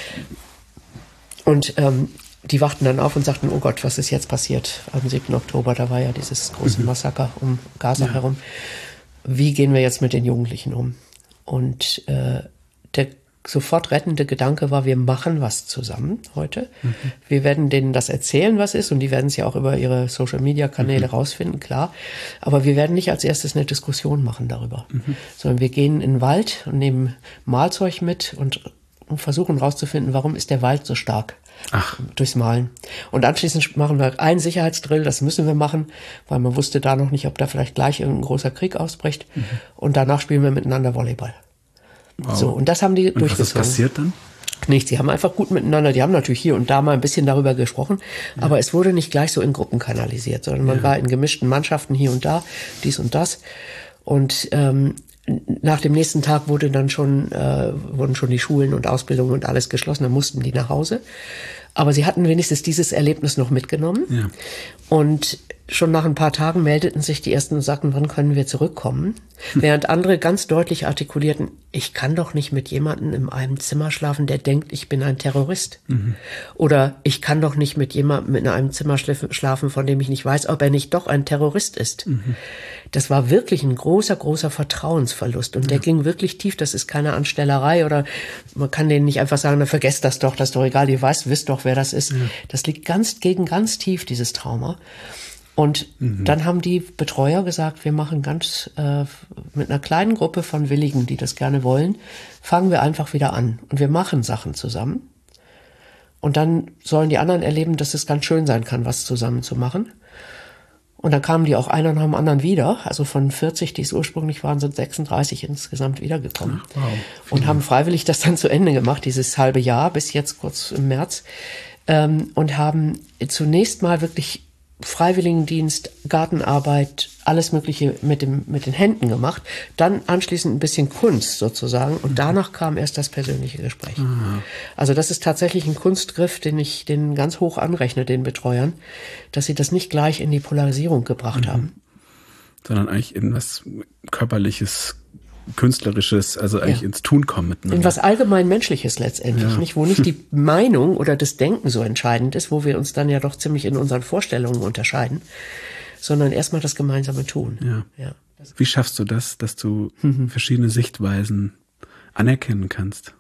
Und ähm, die wachten dann auf und sagten, oh Gott, was ist jetzt passiert am siebten Oktober? Da war ja dieses große mhm. Massaker um Gaza ja. herum. Wie gehen wir jetzt mit den Jugendlichen um? Und äh, der sofort rettende Gedanke war, wir machen was zusammen heute. Mhm. Wir werden denen das erzählen, was ist, und die werden es ja auch über ihre Social-Media-Kanäle mhm. rausfinden, klar. Aber wir werden nicht als erstes eine Diskussion machen darüber, mhm. sondern wir gehen in den Wald und nehmen Malzeug mit und, und versuchen rauszufinden, warum ist der Wald so stark. Ach. Durchs Malen. Und anschließend machen wir einen Sicherheitsdrill, das müssen wir machen, weil man wusste da noch nicht, ob da vielleicht gleich irgendein großer Krieg ausbricht. Mhm. Und danach spielen wir miteinander Volleyball. Wow. So, und das haben die und durchgezogen. Was ist passiert dann? Nichts, sie haben einfach gut miteinander, die haben natürlich hier und da mal ein bisschen darüber gesprochen, ja. aber es wurde nicht gleich so in Gruppen kanalisiert, sondern man ja. war in gemischten Mannschaften hier und da, dies und das. Und ähm, nach dem nächsten Tag wurde dann schon, äh, wurden schon die Schulen und Ausbildungen und alles geschlossen, dann mussten die nach Hause. Aber sie hatten wenigstens dieses Erlebnis noch mitgenommen. Ja. Und schon nach ein paar Tagen meldeten sich die Ersten und sagten, wann können wir zurückkommen? Während andere ganz deutlich artikulierten, ich kann doch nicht mit jemandem in einem Zimmer schlafen, der denkt, ich bin ein Terrorist. Mhm. Oder ich kann doch nicht mit jemandem in einem Zimmer schlafen, von dem ich nicht weiß, ob er nicht doch ein Terrorist ist. Mhm. Das war wirklich ein großer, großer Vertrauensverlust. Und der ja. ging wirklich tief. Das ist keine Anstellerei oder man kann denen nicht einfach sagen, na, vergesst das doch, das ist doch egal, ihr weißt, wisst doch, wer das ist. Ja. Das liegt ganz gegen ganz tief, dieses Trauma. Und mhm. dann haben die Betreuer gesagt, wir machen ganz äh, mit einer kleinen Gruppe von Willigen, die das gerne wollen, fangen wir einfach wieder an. Und wir machen Sachen zusammen. Und dann sollen die anderen erleben, dass es ganz schön sein kann, was zusammen zu machen. Und dann kamen die auch einer nach dem anderen wieder. Also von vierzig, die es ursprünglich waren, sind sechsunddreißig insgesamt wiedergekommen. Ach, wow. Und haben freiwillig das dann zu Ende gemacht, dieses halbe Jahr, bis jetzt kurz im März. Ähm, und haben zunächst mal wirklich Freiwilligendienst, Gartenarbeit, alles Mögliche mit dem, mit den Händen gemacht. Dann anschließend ein bisschen Kunst sozusagen. Und danach kam erst das persönliche Gespräch. Mhm. Also das ist tatsächlich ein Kunstgriff, den ich den ganz hoch anrechne, den Betreuern, dass sie das nicht gleich in die Polarisierung gebracht mhm. haben. Sondern eigentlich in was Körperliches, Künstlerisches, also eigentlich ja. ins Tun kommen miteinander. In was allgemein Menschliches letztendlich, ja. nicht? Wo nicht die Meinung oder das Denken so entscheidend ist, wo wir uns dann ja doch ziemlich in unseren Vorstellungen unterscheiden, sondern erstmal das gemeinsame Tun. Ja. Ja. Wie schaffst du das, dass du mhm. verschiedene Sichtweisen anerkennen kannst?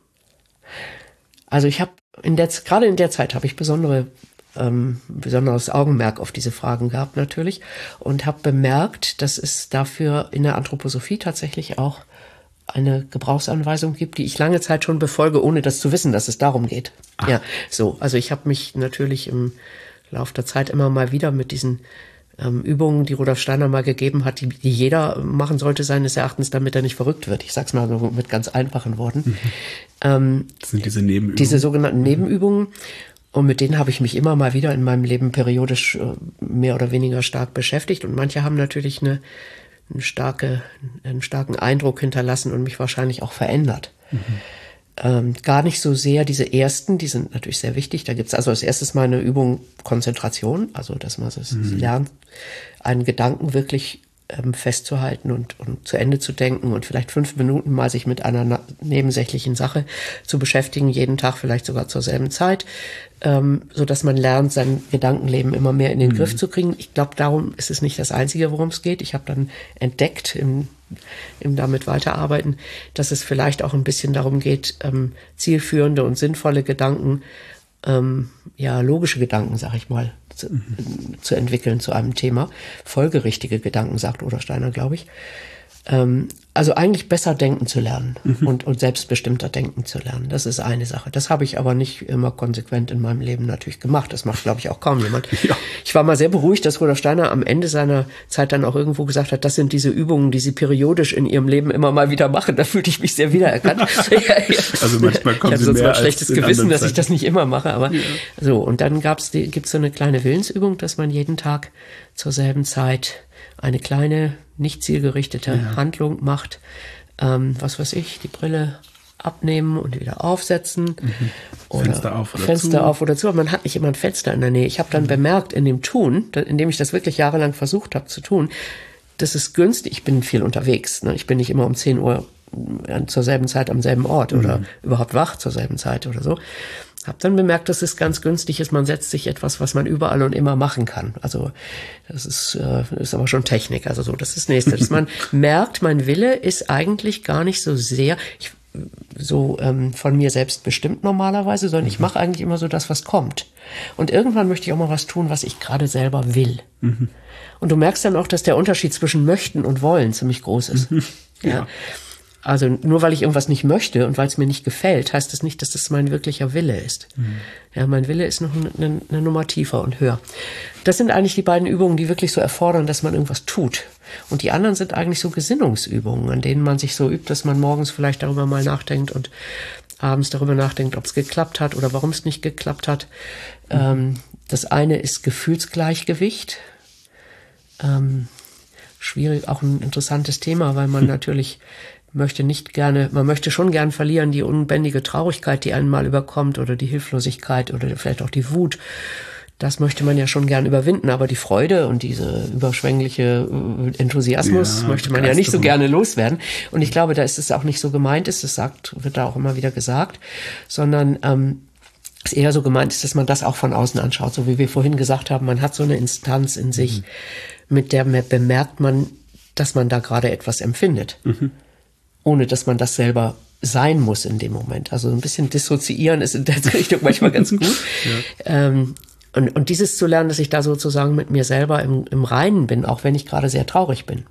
Also ich habe in der gerade in der Zeit habe ich besondere ähm, besonderes Augenmerk auf diese Fragen gehabt natürlich und habe bemerkt, dass es dafür in der Anthroposophie tatsächlich auch eine Gebrauchsanweisung gibt, die ich lange Zeit schon befolge, ohne das zu wissen, dass es darum geht. Ach. Ja, so. Also ich habe mich natürlich im Laufe der Zeit immer mal wieder mit diesen ähm, Übungen, die Rudolf Steiner mal gegeben hat, die, die jeder machen sollte seines Erachtens, damit er nicht verrückt wird. Ich sag's mal so mit ganz einfachen Worten. Mhm. Ähm, das sind diese Nebenübungen. Diese sogenannten Nebenübungen. Und mit denen habe ich mich immer mal wieder in meinem Leben periodisch äh, mehr oder weniger stark beschäftigt. Und manche haben natürlich eine, eine starke, einen starken Eindruck hinterlassen und mich wahrscheinlich auch verändert. Mhm. Ähm, gar nicht so sehr diese ersten, die sind natürlich sehr wichtig. Da gibt's also als erstes mal eine Übung Konzentration, also dass man es mhm. lernt, einen Gedanken wirklich ähm, festzuhalten und, und zu Ende zu denken und vielleicht fünf Minuten mal sich mit einer na- nebensächlichen Sache zu beschäftigen, jeden Tag vielleicht sogar zur selben Zeit, ähm, so dass man lernt, sein Gedankenleben immer mehr in den mhm. Griff zu kriegen. Ich glaube, darum ist es nicht das Einzige, worum es geht. Ich habe dann entdeckt im im damit weiterarbeiten, dass es vielleicht auch ein bisschen darum geht, ähm, zielführende und sinnvolle Gedanken, ähm, ja, logische Gedanken, sag ich mal, zu, mhm. zu entwickeln zu einem Thema. Folgerichtige Gedanken, sagt Rudolf Steiner, glaube ich. Ähm, also eigentlich besser denken zu lernen mhm. und, und selbstbestimmter denken zu lernen. Das ist eine Sache. Das habe ich aber nicht immer konsequent in meinem Leben natürlich gemacht. Das macht, glaube ich, auch kaum jemand. Ja. Ich war mal sehr beruhigt, dass Rudolf Steiner am Ende seiner Zeit dann auch irgendwo gesagt hat, das sind diese Übungen, die Sie periodisch in Ihrem Leben immer mal wieder machen. Da fühlte ich mich sehr wiedererkannt. ja, ja. Also manchmal kommen Sie mehr Ich hatte so ein schlechtes Gewissen, dass Zeit. ich das nicht immer mache. Aber ja. so, und dann gab's die, gibt's so eine kleine Willensübung, dass man jeden Tag zur selben Zeit eine kleine, nicht zielgerichtete ja. Handlung macht. Ähm, was weiß ich, die Brille abnehmen und wieder aufsetzen. Mhm. Oder Fenster auf oder Fenster zu. auf oder zu. Aber man hat nicht immer ein Fenster in der Nähe. Ich habe dann mhm. bemerkt in dem Tun, indem ich das wirklich jahrelang versucht habe zu tun, das ist günstig. Ich bin viel unterwegs. Ne? Ich bin nicht immer um zehn Uhr zur selben Zeit am selben Ort mhm. oder überhaupt wach zur selben Zeit oder so. Hab dann bemerkt, dass es ganz günstig ist, man setzt sich etwas, was man überall und immer machen kann. Also das ist, äh, ist aber schon Technik. Also so, das ist das Nächste. Dass man merkt, mein Wille ist eigentlich gar nicht so sehr ich, so ähm, von mir selbst bestimmt normalerweise, sondern ich mache eigentlich immer so das, was kommt. Und irgendwann möchte ich auch mal was tun, was ich gerade selber will. Mhm. Und du merkst dann auch, dass der Unterschied zwischen möchten und wollen ziemlich groß ist. Mhm. Ja. ja. Also nur weil ich irgendwas nicht möchte und weil es mir nicht gefällt, heißt das nicht, dass das mein wirklicher Wille ist. Mhm. Ja, mein Wille ist noch eine, eine Nummer tiefer und höher. Das sind eigentlich die beiden Übungen, die wirklich so erfordern, dass man irgendwas tut. Und die anderen sind eigentlich so Gesinnungsübungen, an denen man sich so übt, dass man morgens vielleicht darüber mal nachdenkt und abends darüber nachdenkt, ob es geklappt hat oder warum es nicht geklappt hat. Mhm. Ähm, das eine ist Gefühlsgleichgewicht. Ähm, schwierig, auch ein interessantes Thema, weil man natürlich möchte nicht gerne, man möchte schon gern verlieren die unbändige Traurigkeit, die einen mal überkommt oder die Hilflosigkeit oder vielleicht auch die Wut. Das möchte man ja schon gern überwinden, aber die Freude und diese überschwängliche Enthusiasmus ja, möchte man ja nicht so gerne loswerden. Und ich glaube, da ist es auch nicht so gemeint ist, das sagt, wird da auch immer wieder gesagt, sondern ähm, es eher so gemeint ist, dass man das auch von außen anschaut, so wie wir vorhin gesagt haben, man hat so eine Instanz in sich, mhm. mit der bemerkt man, dass man da gerade etwas empfindet. Mhm. Ohne dass man das selber sein muss in dem Moment. Also ein bisschen dissoziieren ist in der Richtung manchmal ganz gut. Ja. Ähm, und, und dieses zu lernen, dass ich da sozusagen mit mir selber im, im Reinen bin, auch wenn ich gerade sehr traurig bin.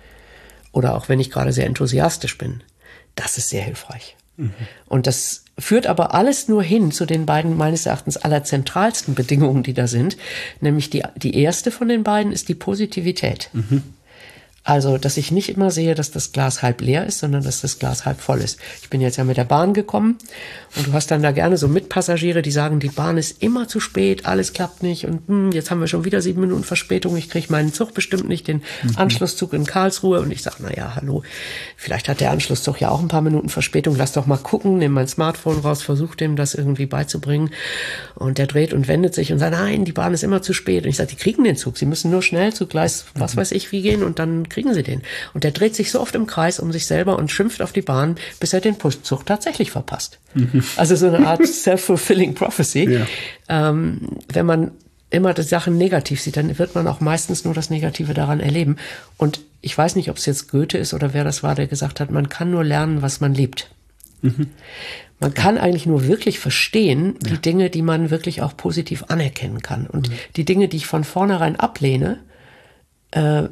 Oder auch wenn ich gerade sehr enthusiastisch bin. Das ist sehr hilfreich. Mhm. Und das führt aber alles nur hin zu den beiden meines Erachtens allerzentralsten Bedingungen, die da sind. Nämlich die, die erste von den beiden ist die Positivität. Mhm. Also, dass ich nicht immer sehe, dass das Glas halb leer ist, sondern dass das Glas halb voll ist. Ich bin jetzt ja mit der Bahn gekommen und du hast dann da gerne so Mitpassagiere, die sagen, die Bahn ist immer zu spät, alles klappt nicht und hm, jetzt haben wir schon wieder sieben Minuten Verspätung, ich kriege meinen Zug bestimmt nicht, den mhm. Anschlusszug in Karlsruhe. Und ich sage, na ja, hallo, vielleicht hat der Anschlusszug ja auch ein paar Minuten Verspätung, lass doch mal gucken, nimm mein Smartphone raus, versuch dem das irgendwie beizubringen. Und der dreht und wendet sich und sagt, nein, die Bahn ist immer zu spät. Und ich sage, die kriegen den Zug, sie müssen nur schnell zu Gleis, was weiß ich wie gehen und dann kriegen sie den. Und der dreht sich so oft im Kreis um sich selber und schimpft auf die Bahn, bis er den Zug tatsächlich verpasst. Mhm. Also so eine Art self-fulfilling prophecy. Ja. Ähm, wenn man immer die Sachen negativ sieht, dann wird man auch meistens nur das Negative daran erleben. Und ich weiß nicht, ob es jetzt Goethe ist oder wer das war, der gesagt hat, man kann nur lernen, was man liebt. Mhm. Man kann eigentlich nur wirklich verstehen, die ja. Dinge, die man wirklich auch positiv anerkennen kann. Und mhm. die Dinge, die ich von vornherein ablehne, äh,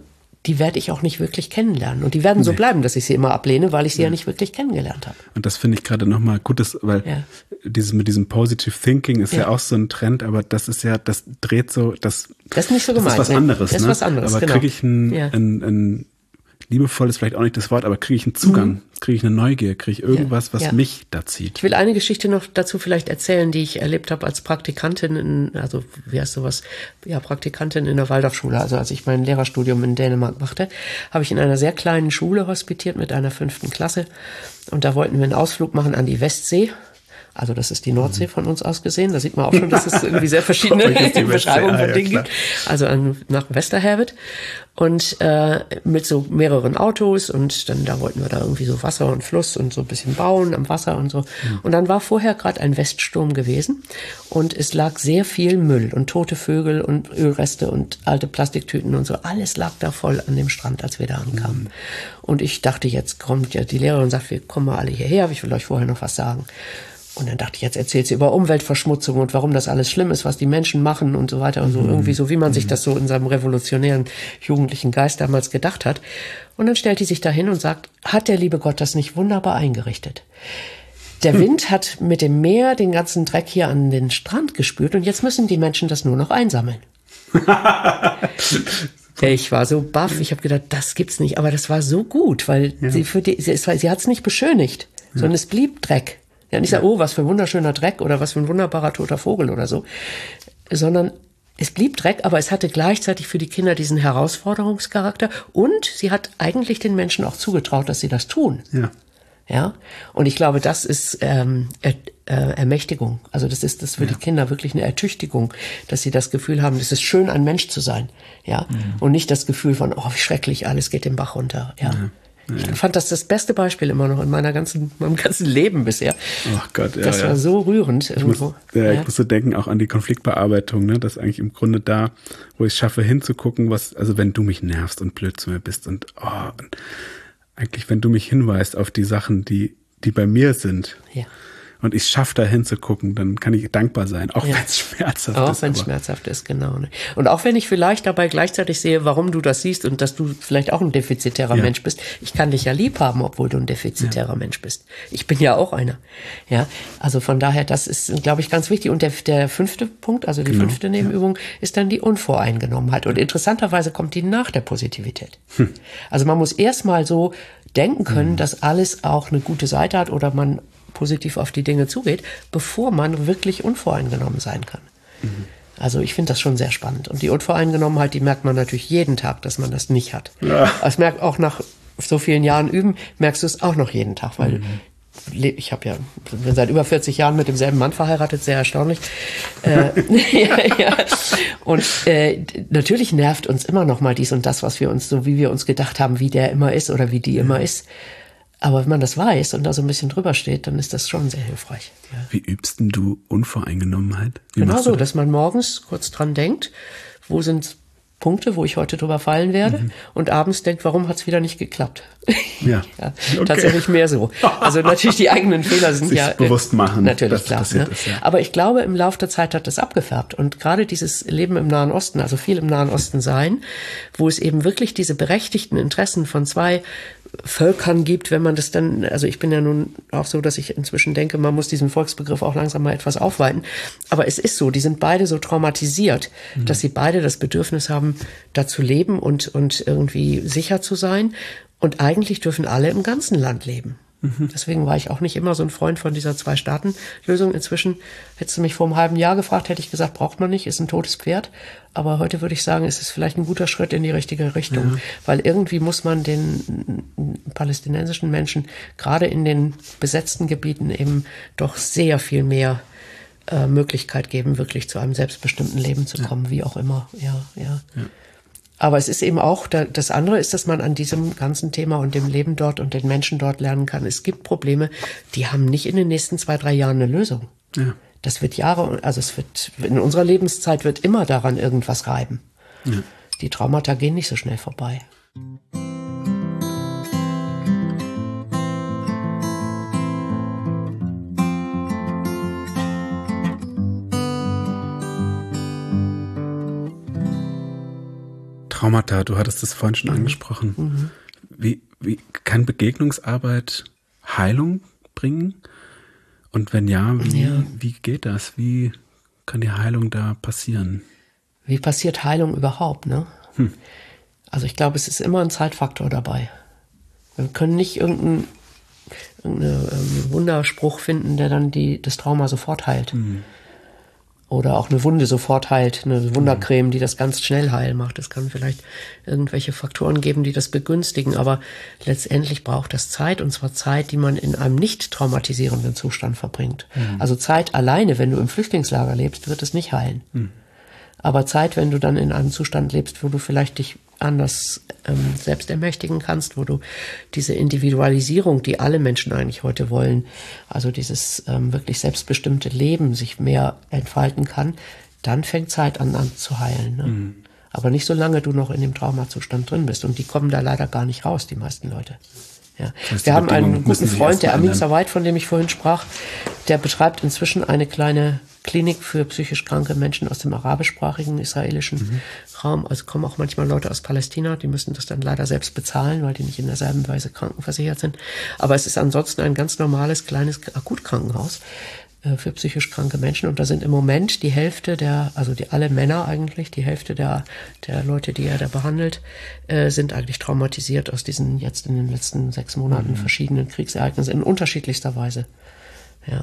die werde ich auch nicht wirklich kennenlernen. Und die werden so Nee. bleiben, dass ich sie immer ablehne, weil ich sie ja, ja nicht wirklich kennengelernt habe. Und das finde ich gerade nochmal Gutes, weil Ja. dieses mit diesem Positive Thinking ist ja. ja auch so ein Trend, aber das ist ja, das dreht so, das, das ist nicht so das gemeint. ist was anderes. Das ist ne? was anderes, aber genau. kriege ich ein, Ja. ein, ein liebevoll ist vielleicht auch nicht das Wort, aber kriege ich einen Zugang, mhm. kriege ich eine Neugier, kriege ich irgendwas, was ja. mich da zieht. Ich will eine Geschichte noch dazu vielleicht erzählen, die ich erlebt habe als Praktikantin, in, also wie heißt sowas, ja Praktikantin in der Waldorfschule. Also als ich mein Lehrerstudium in Dänemark machte, habe ich in einer sehr kleinen Schule hospitiert mit einer fünften Klasse und da wollten wir einen Ausflug machen an die Westsee. Also das ist die Nordsee von uns aus gesehen. Da sieht man auch schon, dass es irgendwie sehr verschiedene Beschreibungen von Dingen gibt. Also an, nach Westerhervet und äh, mit so mehreren Autos und dann da wollten wir da irgendwie so Wasser und Fluss und so ein bisschen bauen am Wasser und so. Mhm. Und dann war vorher gerade ein Weststurm gewesen und es lag sehr viel Müll und tote Vögel und Ölreste und alte Plastiktüten und so. Alles lag da voll an dem Strand, als wir da ankamen. Mhm. Und ich dachte, jetzt kommt ja die Lehrerin und sagt, wir kommen mal alle hierher, aber ich will euch vorher noch was sagen. Und dann dachte ich, jetzt erzählt sie über Umweltverschmutzung und warum das alles schlimm ist, was die Menschen machen und so weiter und so. Mhm. Irgendwie so, wie man sich das so in seinem revolutionären jugendlichen Geist damals gedacht hat. Und dann stellt die sich dahin und sagt, hat der liebe Gott das nicht wunderbar eingerichtet? Der hm. Wind hat mit dem Meer den ganzen Dreck hier an den Strand gespült und jetzt müssen die Menschen das nur noch einsammeln. Ich war so baff, ich habe gedacht, das gibt's nicht. Aber das war so gut, weil ja. sie, für die, sie, sie hat es nicht beschönigt, ja. sondern es blieb Dreck. Ja, nicht ja. so, oh, was für ein wunderschöner Dreck oder was für ein wunderbarer toter Vogel oder so, sondern es blieb Dreck, aber es hatte gleichzeitig für die Kinder diesen Herausforderungscharakter und sie hat eigentlich den Menschen auch zugetraut, dass sie das tun. Ja. Ja, und ich glaube, das ist ähm, er, äh, Ermächtigung. Also das ist das für ja. die Kinder wirklich eine Ertüchtigung, dass sie das Gefühl haben, es ist schön, ein Mensch zu sein. Ja, mhm. und nicht das Gefühl von, oh, wie schrecklich, alles geht den Bach runter. Ja. ja. Ich fand das das beste Beispiel immer noch in meiner ganzen, meinem ganzen Leben bisher. Ach Gott, ja. Das war ja. so rührend ich irgendwo. Muss, ja, ja, ich muss so denken auch an die Konfliktbearbeitung, ne, dass eigentlich im Grunde da, wo ich es schaffe hinzugucken, was, also wenn du mich nervst und blöd zu mir bist und, oh, und eigentlich wenn du mich hinweist auf die Sachen, die, die bei mir sind. Ja. Und ich schaffe da hinzugucken, dann kann ich dankbar sein, auch ja. wenn es schmerzhaft auch ist. Auch wenn es schmerzhaft ist, genau. Ne? Und auch wenn ich vielleicht dabei gleichzeitig sehe, warum du das siehst und dass du vielleicht auch ein defizitärer ja. Mensch bist. Ich kann dich ja lieb haben, obwohl du ein defizitärer ja. Mensch bist. Ich bin ja auch einer. Ja, also von daher, das ist, glaube ich, ganz wichtig. Und der, der fünfte Punkt, also die genau. fünfte Nebenübung, ja. ist dann die Unvoreingenommenheit. Und interessanterweise kommt die nach der Positivität. Hm. Also man muss erstmal so denken können, hm. dass alles auch eine gute Seite hat oder man positiv auf die Dinge zugeht, bevor man wirklich unvoreingenommen sein kann. Mhm. Also ich finde das schon sehr spannend. Und die Unvoreingenommenheit, die merkt man natürlich jeden Tag, dass man das nicht hat. Ja. Das merkt auch nach so vielen Jahren Üben, merkst du es auch noch jeden Tag, weil mhm. ich habe ja bin seit über vierzig Jahren mit demselben Mann verheiratet, sehr erstaunlich. äh, ja, ja. Und äh, natürlich nervt uns immer noch mal dies und das, was wir uns, so wie wir uns gedacht haben, wie der immer ist oder wie die ja. immer ist. Aber wenn man das weiß und da so ein bisschen drüber steht, dann ist das schon sehr hilfreich. Ja. Wie übst denn du Unvoreingenommenheit? Wie genau so, das? dass man morgens kurz dran denkt, wo sind Punkte, wo ich heute drüber fallen werde mhm. und abends denkt, warum hat's wieder nicht geklappt? Ja, ja okay. Tatsächlich mehr so. Also natürlich die eigenen Fehler sind sich ja bewusst machen, natürlich klar. Ne? Ist, ja. Aber ich glaube, im Laufe der Zeit hat das abgefärbt und gerade dieses Leben im Nahen Osten, also viel im Nahen Osten sein, wo es eben wirklich diese berechtigten Interessen von zwei Völkern gibt, wenn man das dann, also ich bin ja nun auch so, dass ich inzwischen denke, man muss diesen Volksbegriff auch langsam mal etwas aufweiten. Aber es ist so, die sind beide so traumatisiert, mhm. dass sie beide das Bedürfnis haben, da zu leben und, und irgendwie sicher zu sein. Und eigentlich dürfen alle im ganzen Land leben. Mhm. Deswegen war ich auch nicht immer so ein Freund von dieser Zwei-Staaten-Lösung. Inzwischen, hättest du mich vor einem halben Jahr gefragt, hätte ich gesagt, braucht man nicht, ist ein totes Pferd. Aber heute würde ich sagen, es ist vielleicht ein guter Schritt in die richtige Richtung. Ja. Weil irgendwie muss man den palästinensischen Menschen, gerade in den besetzten Gebieten, eben doch sehr viel mehr äh, Möglichkeit geben, wirklich zu einem selbstbestimmten Leben zu kommen, ja. wie auch immer. Ja, ja. ja. Aber es ist eben auch, das andere ist, dass man an diesem ganzen Thema und dem Leben dort und den Menschen dort lernen kann. Es gibt Probleme, die haben nicht in den nächsten zwei, drei Jahren eine Lösung. Ja. Das wird Jahre, also es wird, in unserer Lebenszeit wird immer daran irgendwas reiben. Ja. Die Traumata gehen nicht so schnell vorbei. Traumata, du hattest es vorhin schon mhm. angesprochen. Mhm. Wie, wie kann Begegnungsarbeit Heilung bringen? Und wenn ja, wie, ja. wie geht das? Wie kann die Heilung da passieren? Wie passiert Heilung überhaupt, ne? Hm. Also ich glaube, es ist immer ein Zeitfaktor dabei. Wir können nicht irgendeinen irgendeinen ähm, Wunderspruch finden, der dann die, das Trauma sofort heilt. Mhm. Oder auch eine Wunde sofort heilt, eine Wundercreme, die das ganz schnell heil macht. Es kann vielleicht irgendwelche Faktoren geben, die das begünstigen, aber letztendlich braucht das Zeit, und zwar Zeit, die man in einem nicht traumatisierenden Zustand verbringt. Mhm. Also Zeit alleine, wenn du im Flüchtlingslager lebst, wird es nicht heilen. Mhm. Aber Zeit, wenn du dann in einem Zustand lebst, wo du vielleicht dich anders ähm, selbst ermächtigen kannst, wo du diese Individualisierung, die alle Menschen eigentlich heute wollen, also dieses ähm, wirklich selbstbestimmte Leben sich mehr entfalten kann, dann fängt Zeit an, an zu heilen. Ne? Mhm. Aber nicht solange du noch in dem Traumazustand drin bist. Und die kommen da leider gar nicht raus, die meisten Leute. Ja. Das heißt, wir haben einen guten Freund, der Amin Sawait, von dem ich vorhin sprach, der betreibt inzwischen eine kleine Klinik für psychisch kranke Menschen aus dem arabischsprachigen israelischen mhm. Raum. Also kommen auch manchmal Leute aus Palästina, die müssen das dann leider selbst bezahlen, weil die nicht in derselben Weise krankenversichert sind. Aber es ist ansonsten ein ganz normales, kleines Akutkrankenhaus äh, für psychisch kranke Menschen. Und da sind im Moment die Hälfte der, also die alle Männer eigentlich, die Hälfte der, der Leute, die er da behandelt, äh, sind eigentlich traumatisiert aus diesen jetzt in den letzten sechs Monaten mhm. verschiedenen Kriegsereignissen in unterschiedlichster Weise. Ja.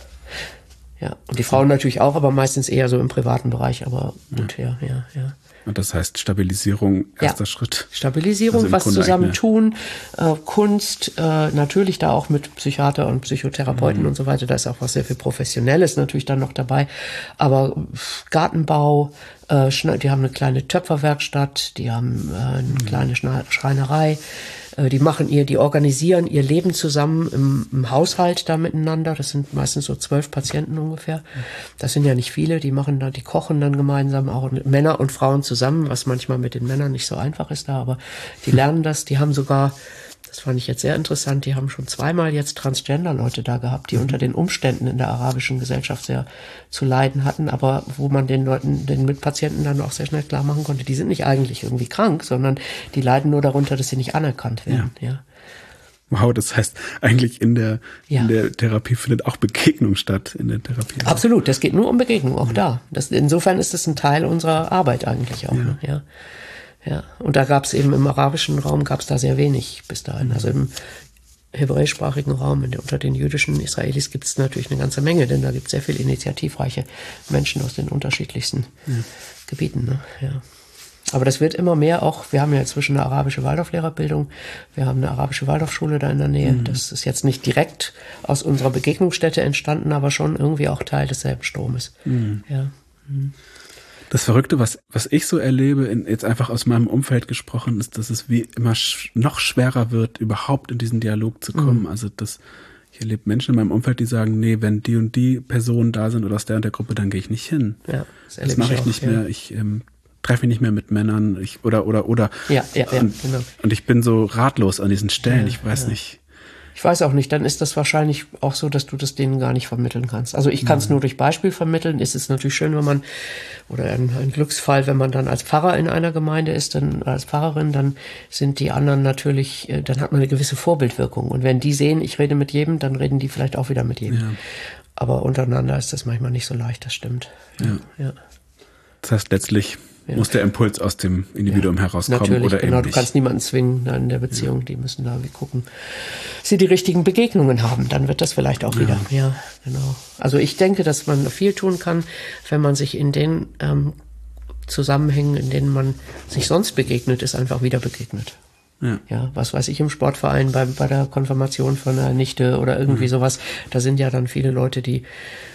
Ja, und die Frauen natürlich auch, aber meistens eher so im privaten Bereich, aber gut, ja, ja, ja. Und das heißt Stabilisierung, erster ja. Schritt. Stabilisierung, also was Grunde zusammen eigene. tun, äh, Kunst, äh, natürlich da auch mit Psychiater und Psychotherapeuten mhm. und so weiter, da ist auch was sehr viel Professionelles natürlich dann noch dabei, aber Gartenbau, äh, die haben eine kleine Töpferwerkstatt, die haben äh, eine mhm. kleine Schreinerei, die machen ihr, die organisieren ihr Leben zusammen im, im Haushalt da miteinander. Das sind meistens so zwölf Patienten ungefähr. Das sind ja nicht viele. Die machen da, die kochen dann gemeinsam, auch Männer und Frauen zusammen, was manchmal mit den Männern nicht so einfach ist da, aber die lernen das. Die haben sogar, das fand ich jetzt sehr interessant, die haben schon zweimal jetzt Transgender-Leute da gehabt, die mhm. unter den Umständen in der arabischen Gesellschaft sehr zu leiden hatten, aber wo man den Leuten, den Mitpatienten dann auch sehr schnell klar machen konnte, die sind nicht eigentlich irgendwie krank, sondern die leiden nur darunter, dass sie nicht anerkannt werden. Ja. Ja. Wow, das heißt, eigentlich in der, ja. in der Therapie findet auch Begegnung statt, in der Therapie. Absolut, das geht nur um Begegnung, auch ja. da. Das, insofern ist es ein Teil unserer Arbeit eigentlich auch. Ja. Ne? Ja. Ja, und da gab es eben im arabischen Raum gab es da sehr wenig bis dahin. Also im hebräischsprachigen Raum, in der, unter den jüdischen Israelis gibt es natürlich eine ganze Menge, denn da gibt es sehr viele initiativreiche Menschen aus den unterschiedlichsten ja. Gebieten. Ne? Ja. Aber das wird immer mehr auch, wir haben ja inzwischen eine arabische Waldorflehrerbildung, wir haben eine arabische Waldorfschule da in der Nähe. Mhm. Das ist jetzt nicht direkt aus unserer Begegnungsstätte entstanden, aber schon irgendwie auch Teil desselben Stromes. Mhm. Ja. Mhm. Das Verrückte, was, was ich so erlebe, in, jetzt einfach aus meinem Umfeld gesprochen, ist, dass es wie immer sch- noch schwerer wird, überhaupt in diesen Dialog zu kommen. Mhm. Also das, ich erlebe Menschen in meinem Umfeld, die sagen, nee, wenn die und die Personen da sind oder aus der und der Gruppe, dann gehe ich nicht hin. Ja, das, das mache ich auch, nicht ja. mehr. Ich ähm, treffe mich nicht mehr mit Männern. Ich, oder, oder, oder. Ja, ja, ja, und, genau. Und ich bin so ratlos an diesen Stellen. Ja, ich weiß ja. nicht. Ich weiß auch nicht, dann ist das wahrscheinlich auch so, dass du das denen gar nicht vermitteln kannst. Also ich kann es mhm. nur durch Beispiel vermitteln. Es ist natürlich schön, wenn man, oder ein, ein Glücksfall, wenn man dann als Pfarrer in einer Gemeinde ist, dann als Pfarrerin, dann sind die anderen natürlich, dann hat man eine gewisse Vorbildwirkung. Und wenn die sehen, ich rede mit jedem, dann reden die vielleicht auch wieder mit jedem. Ja. Aber untereinander ist das manchmal nicht so leicht, das stimmt. Ja. Ja. Das heißt letztlich ja. muss der Impuls aus dem Individuum ja, herauskommen. Natürlich, oder genau. eben Du nicht. kannst niemanden zwingen in der Beziehung. Ja. Die müssen da wie gucken, sie die richtigen Begegnungen haben. Dann wird das vielleicht auch ja. wieder. Ja, genau. Also ich denke, dass man viel tun kann, wenn man sich in den ähm, Zusammenhängen, in denen man sich sonst begegnet, ist einfach wieder begegnet. Ja. ja, was weiß ich, im Sportverein, bei, bei der Konfirmation von einer Nichte oder irgendwie mhm. sowas. Da sind ja dann viele Leute, die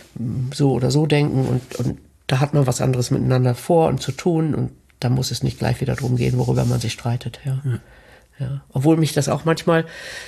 so oder so denken und, und da hat man was anderes miteinander vor und zu tun und da muss es nicht gleich wieder drum gehen, worüber man sich streitet. Ja. Ja. Ja. Obwohl mich das auch manchmal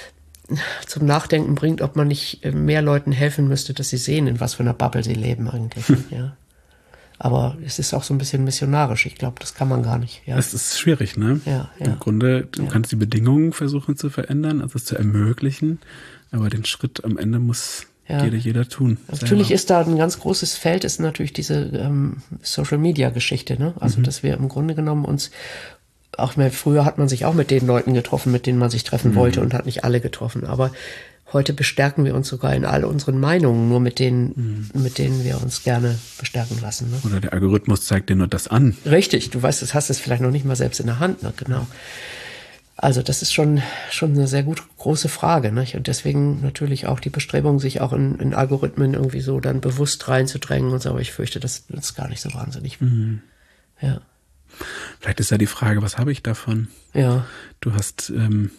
zum Nachdenken bringt, ob man nicht mehr Leuten helfen müsste, dass sie sehen, in was für einer Bubble sie leben eigentlich. Hm. Ja. Aber es ist auch so ein bisschen missionarisch. Ich glaube, das kann man gar nicht. Ja. Es ist schwierig, ne? Ja, ja. Im Grunde, du ja. kannst die Bedingungen versuchen zu verändern, also es zu ermöglichen, aber den Schritt am Ende muss ja. jeder, jeder tun. Also natürlich ist da ein ganz großes Feld, ist natürlich diese ähm, Social-Media-Geschichte, ne? Also, mhm. dass wir im Grunde genommen uns auch mehr, früher hat man sich auch mit den Leuten getroffen, mit denen man sich treffen mhm. wollte und hat nicht alle getroffen. Aber heute bestärken wir uns sogar in all unseren Meinungen, nur mit denen, mhm. mit denen wir uns gerne bestärken lassen. Ne? Oder der Algorithmus zeigt dir nur das an. Richtig, du weißt, das hast es vielleicht noch nicht mal selbst in der Hand. Ne? Genau. Also das ist schon schon eine sehr gut große Frage. Ne? Und deswegen natürlich auch die Bestrebung, sich auch in, in Algorithmen irgendwie so dann bewusst reinzudrängen und so. Aber ich fürchte, das ist gar nicht so wahnsinnig. Mhm. Ja. Vielleicht ist ja die Frage, was habe ich davon? Ja. Du hast... Ähm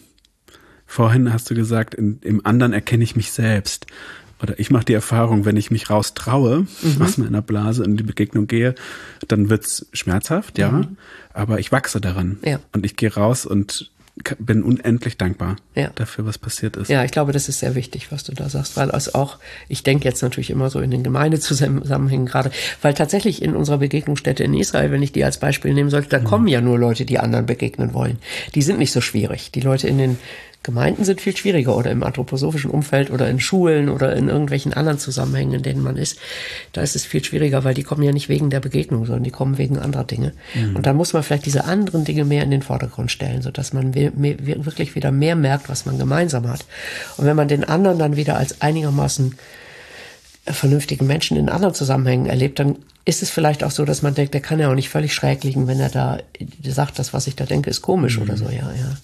Vorhin hast du gesagt, in, im anderen erkenne ich mich selbst. Oder ich mache die Erfahrung, wenn ich mich raus traue, mhm. aus meiner Blase in die Begegnung gehe, dann wird's schmerzhaft, ja. Mhm. Aber ich wachse daran. Ja. Und ich gehe raus und bin unendlich dankbar ja. dafür, was passiert ist. Ja, ich glaube, das ist sehr wichtig, was du da sagst, weil es auch, ich denke jetzt natürlich immer so in den Gemeindezusammenhängen gerade, weil tatsächlich in unserer Begegnungsstätte in Israel, wenn ich die als Beispiel nehmen sollte, da mhm. kommen ja nur Leute, die anderen begegnen wollen. Die sind nicht so schwierig. Die Leute in den Gemeinden sind viel schwieriger oder im anthroposophischen Umfeld oder in Schulen oder in irgendwelchen anderen Zusammenhängen, in denen man ist. Da ist es viel schwieriger, weil die kommen ja nicht wegen der Begegnung, sondern die kommen wegen anderer Dinge. Mhm. Und da muss man vielleicht diese anderen Dinge mehr in den Vordergrund stellen, sodass man wirklich wieder mehr merkt, was man gemeinsam hat. Und wenn man den anderen dann wieder als einigermaßen vernünftigen Menschen in anderen Zusammenhängen erlebt, dann ist es vielleicht auch so, dass man denkt, der kann ja auch nicht völlig schräg liegen, wenn er da sagt, das, was ich da denke, ist komisch mhm. oder so, ja, ja.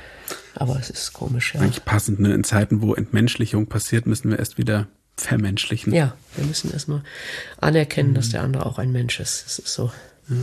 Aber es ist komisch, ja. Eigentlich passend, ne? In Zeiten, wo Entmenschlichung passiert, müssen wir erst wieder vermenschlichen. Ja, wir müssen erstmal anerkennen, mhm. dass der andere auch ein Mensch ist. Das ist so.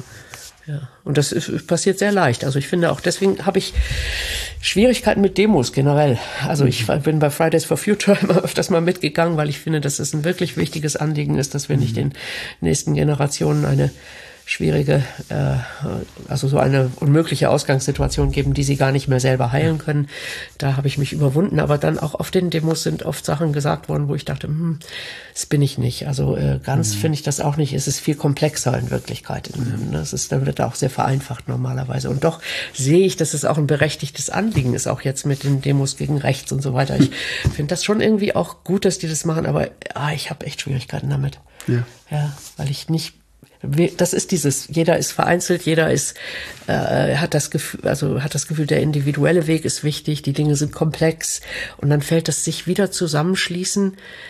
Ja. ja. Und das ist, passiert sehr leicht. Also ich finde auch, deswegen habe ich Schwierigkeiten mit Demos generell. Also mhm. ich bin bei Fridays for Future immer öfters mal mitgegangen, weil ich finde, dass es ein wirklich wichtiges Anliegen ist, dass wir mhm. nicht den nächsten Generationen eine schwierige, äh, also so eine unmögliche Ausgangssituation geben, die sie gar nicht mehr selber heilen können. Da habe ich mich überwunden. Aber dann auch auf den Demos sind oft Sachen gesagt worden, wo ich dachte, hm, das bin ich nicht. Also äh, ganz mhm. finde ich das auch nicht. Es ist viel komplexer in Wirklichkeit. Mhm. Das ist, dann wird auch sehr vereinfacht normalerweise. Und doch sehe ich, dass es auch ein berechtigtes Anliegen ist, auch jetzt mit den Demos gegen rechts und so weiter. Ich finde das schon irgendwie auch gut, dass die das machen, aber ah, ich habe echt Schwierigkeiten damit. Ja. Ja, weil ich nicht das ist dieses, jeder ist vereinzelt, jeder ist, äh, hat das Gefühl, also hat das Gefühl, der individuelle Weg ist wichtig, die Dinge sind komplex und dann fällt das sich wieder zusammenschließen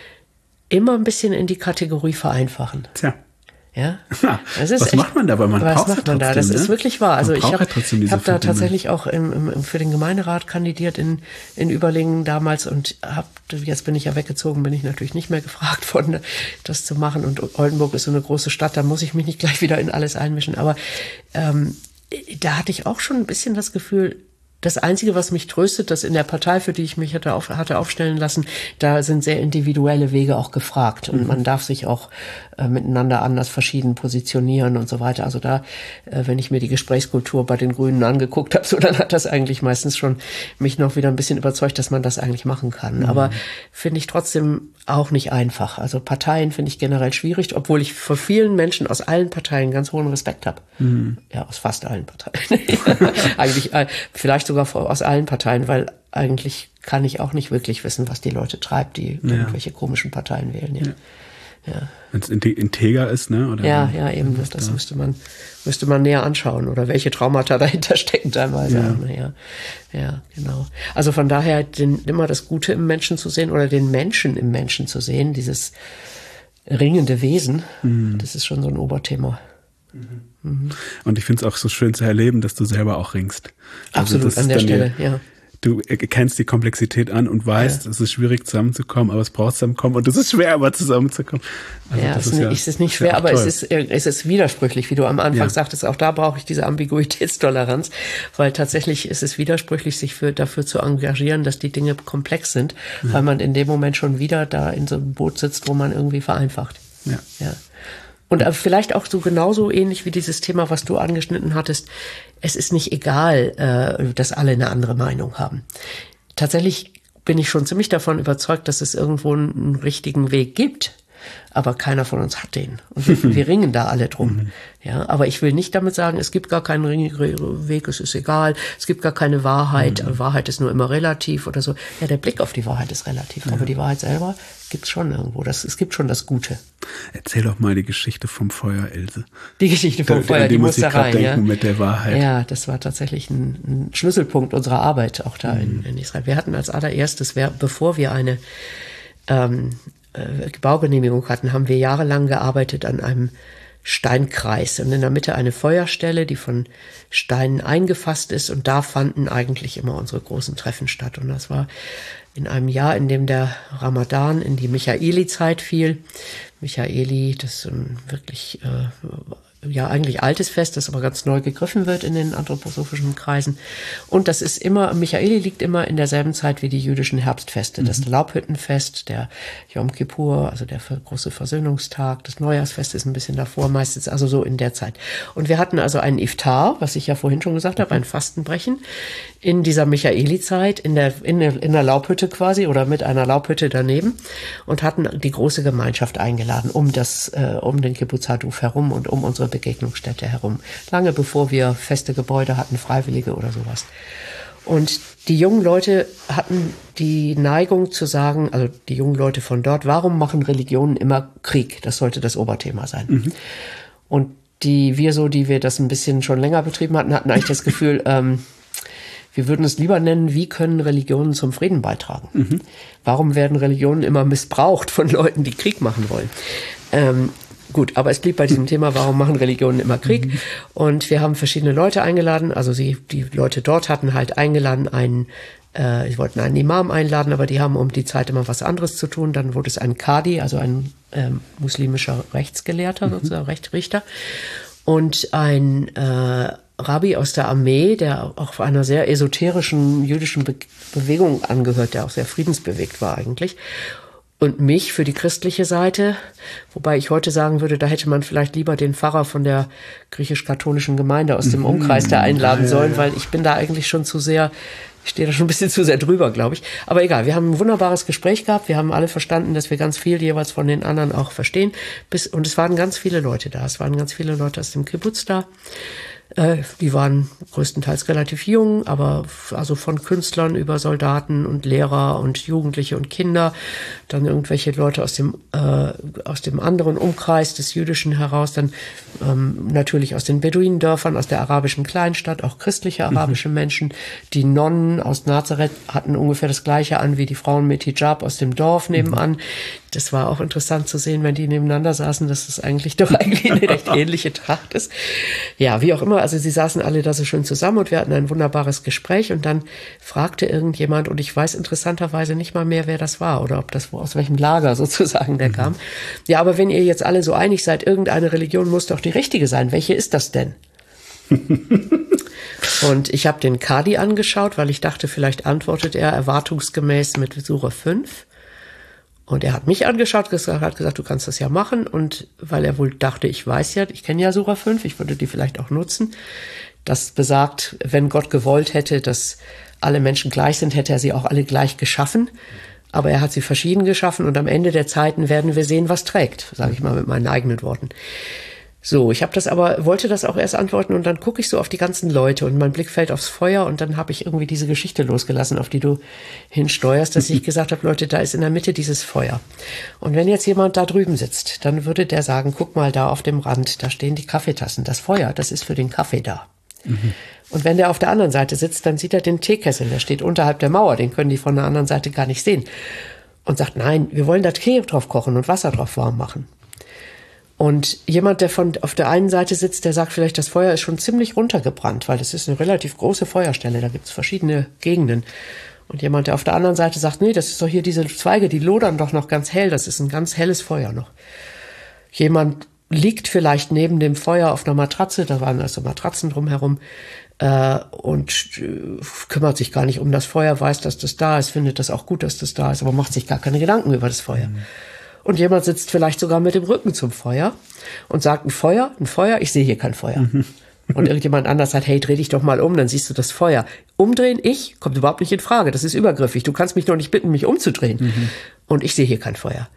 immer ein bisschen in die Kategorie vereinfachen. Tja. Ja, das ist was echt, macht man da? Weil man was braucht macht man trotzdem, da? Das ne? ist wirklich wahr. Also man ich habe hab da tatsächlich auch im, im, für den Gemeinderat kandidiert in, in Überlingen damals und hab, jetzt bin ich ja weggezogen, bin ich natürlich nicht mehr gefragt worden, das zu machen. Und Oldenburg ist so eine große Stadt, da muss ich mich nicht gleich wieder in alles einmischen. Aber ähm, da hatte ich auch schon ein bisschen das Gefühl, das Einzige, was mich tröstet, dass in der Partei, für die ich mich hatte, auf, hatte aufstellen lassen, da sind sehr individuelle Wege auch gefragt. Und mhm. man darf sich auch äh, miteinander anders verschieden positionieren und so weiter. Also da, äh, wenn ich mir die Gesprächskultur bei den Grünen angeguckt habe, so dann hat das eigentlich meistens schon mich noch wieder ein bisschen überzeugt, dass man das eigentlich machen kann. Mhm. Aber finde ich trotzdem auch nicht einfach. Also Parteien finde ich generell schwierig, obwohl ich vor vielen Menschen aus allen Parteien ganz hohen Respekt habe. Mhm. Ja, aus fast allen Parteien. eigentlich äh, vielleicht sogar aus allen Parteien, weil eigentlich kann ich auch nicht wirklich wissen, was die Leute treibt, die ja. irgendwelche komischen Parteien wählen. Ja. Ja. Ja. Wenn es integer ist, ne? Oder ja, ja, eben. Das, das müsste man, müsste man näher anschauen oder welche Traumata dahinter stecken teilweise. Ja. Ja, ja, genau. Also von daher den, immer das Gute im Menschen zu sehen oder den Menschen im Menschen zu sehen, dieses ringende Wesen, mhm. das ist schon so ein Oberthema. Mhm. Mhm. Und ich finde es auch so schön zu erleben, dass du selber auch ringst. Also absolut, an der Stelle, ja. Du erkennst die Komplexität an und weißt, ja. es ist schwierig zusammenzukommen, aber es braucht zusammenkommen und es ist schwer, aber zusammenzukommen. Also ja, das ist, ja, es ist nicht schwer, ja aber es ist, es ist widersprüchlich, wie du am Anfang ja. sagtest. Auch da brauche ich diese Ambiguitätstoleranz, weil tatsächlich ist es widersprüchlich, sich für, dafür zu engagieren, dass die Dinge komplex sind, ja. weil man in dem Moment schon wieder da in so einem Boot sitzt, wo man irgendwie vereinfacht. Ja. Ja. Und vielleicht auch so genauso ähnlich wie dieses Thema, was du angeschnitten hattest. Es ist nicht egal, äh, dass alle eine andere Meinung haben. Tatsächlich bin ich schon ziemlich davon überzeugt, dass es irgendwo einen richtigen Weg gibt. aber keiner von uns hat den. Und wir, wir ringen da alle drum. Mhm. Ja, aber ich will nicht damit sagen, es gibt gar keinen Weg, es ist egal, es gibt gar keine Wahrheit, mhm. Wahrheit ist nur immer relativ oder so. Ja, der Blick auf die Wahrheit ist relativ, ja. aber die Wahrheit selber gibt's schon irgendwo. Das, es gibt schon das Gute. Erzähl doch mal die Geschichte vom Feuer, Else. Die Geschichte vom da, Feuer, die, die muss da rein. Denken, ja. mit der Wahrheit. Ja, das war tatsächlich ein, ein Schlüsselpunkt unserer Arbeit auch da mhm. in, in Israel. Wir hatten als allererstes, bevor wir eine ähm, äh, Baugenehmigung hatten, haben wir jahrelang gearbeitet an einem Steinkreis und in der Mitte eine Feuerstelle, die von Steinen eingefasst ist, und da fanden eigentlich immer unsere großen Treffen statt. Und das war in einem Jahr, in dem der Ramadan in die Michaeli-Zeit fiel. Michaeli, das ist ein wirklich äh, ja eigentlich altes Fest, das aber ganz neu gegriffen wird in den anthroposophischen Kreisen. Und das ist immer, Michaeli liegt immer in derselben Zeit wie die jüdischen Herbstfeste. Mhm. Das Laubhüttenfest, der Yom Kippur, also der große Versöhnungstag, das Neujahrsfest ist ein bisschen davor, meistens also so in der Zeit. Und wir hatten also einen Iftar, was ich ja vorhin schon gesagt habe, ein Fastenbrechen in dieser Michaeli-Zeit, in der, in der, in der Laubhütte quasi oder mit einer Laubhütte daneben, und hatten die große Gemeinschaft eingeladen um das, äh, um den Kibbutz Haduf herum und um unsere Begegnungsstätte herum. Lange bevor wir feste Gebäude hatten, Freiwillige oder sowas. Und die jungen Leute hatten die Neigung zu sagen, also die jungen Leute von dort, warum machen Religionen immer Krieg? Das sollte das Oberthema sein. Mhm. Und die, wir so, die wir das ein bisschen schon länger betrieben hatten, hatten eigentlich das Gefühl, ähm, wir würden es lieber nennen, wie können Religionen zum Frieden beitragen? Mhm. Warum werden Religionen immer missbraucht von Leuten, die Krieg machen wollen? Ähm, Gut, aber es blieb bei diesem Thema, warum machen Religionen immer Krieg? Mhm. Und wir haben verschiedene Leute eingeladen, also sie, die Leute dort hatten halt eingeladen, einen, äh, sie wollten einen Imam einladen, aber die haben um die Zeit immer was anderes zu tun. Dann wurde es ein Qadi, also ein ähm, muslimischer Rechtsgelehrter, mhm. sozusagen Rechtsrichter, und ein äh, Rabbi aus der Armee, der auch einer sehr esoterischen jüdischen Be- Bewegung angehört, der auch sehr friedensbewegt war eigentlich. Und mich für die christliche Seite, wobei ich heute sagen würde, da hätte man vielleicht lieber den Pfarrer von der griechisch-katholischen Gemeinde aus dem Umkreis da einladen sollen, weil ich bin da eigentlich schon zu sehr, ich stehe da schon ein bisschen zu sehr drüber, glaube ich. Aber egal, wir haben ein wunderbares Gespräch gehabt, wir haben alle verstanden, dass wir ganz viel jeweils von den anderen auch verstehen. Bis, und es waren ganz viele Leute da, es waren ganz viele Leute aus dem Kibbutz da. Äh, die waren größtenteils relativ jung, aber also von Künstlern über Soldaten und Lehrer und Jugendliche und Kinder, dann irgendwelche Leute aus dem äh, aus dem anderen Umkreis des Jüdischen heraus, dann ähm, natürlich aus den Beduinendörfern, aus der arabischen Kleinstadt, auch christliche arabische mhm. Menschen. Die Nonnen aus Nazareth hatten ungefähr das Gleiche an wie die Frauen mit Hijab aus dem Dorf nebenan. Mhm. Das war auch interessant zu sehen, wenn die nebeneinander saßen, dass das eigentlich doch eigentlich eine recht ähnliche Tracht ist. Ja, wie auch immer, also sie saßen alle da so schön zusammen und wir hatten ein wunderbares Gespräch, und dann fragte irgendjemand, und ich weiß interessanterweise nicht mal mehr, wer das war oder ob das aus welchem Lager sozusagen der mhm. kam. Ja, aber wenn ihr jetzt alle so einig seid, irgendeine Religion muss doch die richtige sein. Welche ist das denn? Und ich habe den Qadi angeschaut, weil ich dachte, vielleicht antwortet er erwartungsgemäß mit Sura fünf. Und er hat mich angeschaut, hat gesagt, du kannst das ja machen. Und weil er wohl dachte, ich weiß ja, ich kenne ja Sura fünf, ich würde die vielleicht auch nutzen. Das besagt, wenn Gott gewollt hätte, dass alle Menschen gleich sind, hätte er sie auch alle gleich geschaffen. Aber er hat sie verschieden geschaffen, und am Ende der Zeiten werden wir sehen, was trägt, sage ich mal mit meinen eigenen Worten. So, ich habe das aber, wollte das auch erst antworten, und dann gucke ich so auf die ganzen Leute und mein Blick fällt aufs Feuer, und dann habe ich irgendwie diese Geschichte losgelassen, auf die du hinsteuerst, dass ich gesagt habe, Leute, da ist in der Mitte dieses Feuer. Und wenn jetzt jemand da drüben sitzt, dann würde der sagen, guck mal da auf dem Rand, da stehen die Kaffeetassen. Das Feuer, das ist für den Kaffee da. Mhm. Und wenn der auf der anderen Seite sitzt, dann sieht er den Teekessel, der steht unterhalb der Mauer, den können die von der anderen Seite gar nicht sehen. Und sagt, nein, wir wollen da Tee drauf kochen und Wasser drauf warm machen. Und jemand, der von auf der einen Seite sitzt, der sagt vielleicht, das Feuer ist schon ziemlich runtergebrannt, weil das ist eine relativ große Feuerstelle, da gibt's verschiedene Gegenden. Und jemand, der auf der anderen Seite sagt, nee, das ist doch hier diese Zweige, die lodern doch noch ganz hell, das ist ein ganz helles Feuer noch. Jemand liegt vielleicht neben dem Feuer auf einer Matratze, da waren also Matratzen drumherum, äh, und äh, kümmert sich gar nicht um das Feuer, weiß, dass das da ist, findet das auch gut, dass das da ist, aber macht sich gar keine Gedanken über das Feuer. Mhm. Und jemand sitzt vielleicht sogar mit dem Rücken zum Feuer und sagt, ein Feuer, ein Feuer, ich sehe hier kein Feuer. Mhm. Und irgendjemand anders sagt, hey, dreh dich doch mal um, dann siehst du das Feuer. Umdrehen, ich, kommt überhaupt nicht in Frage, das ist übergriffig. Du kannst mich doch nicht bitten, mich umzudrehen. Mhm. Und ich sehe hier kein Feuer.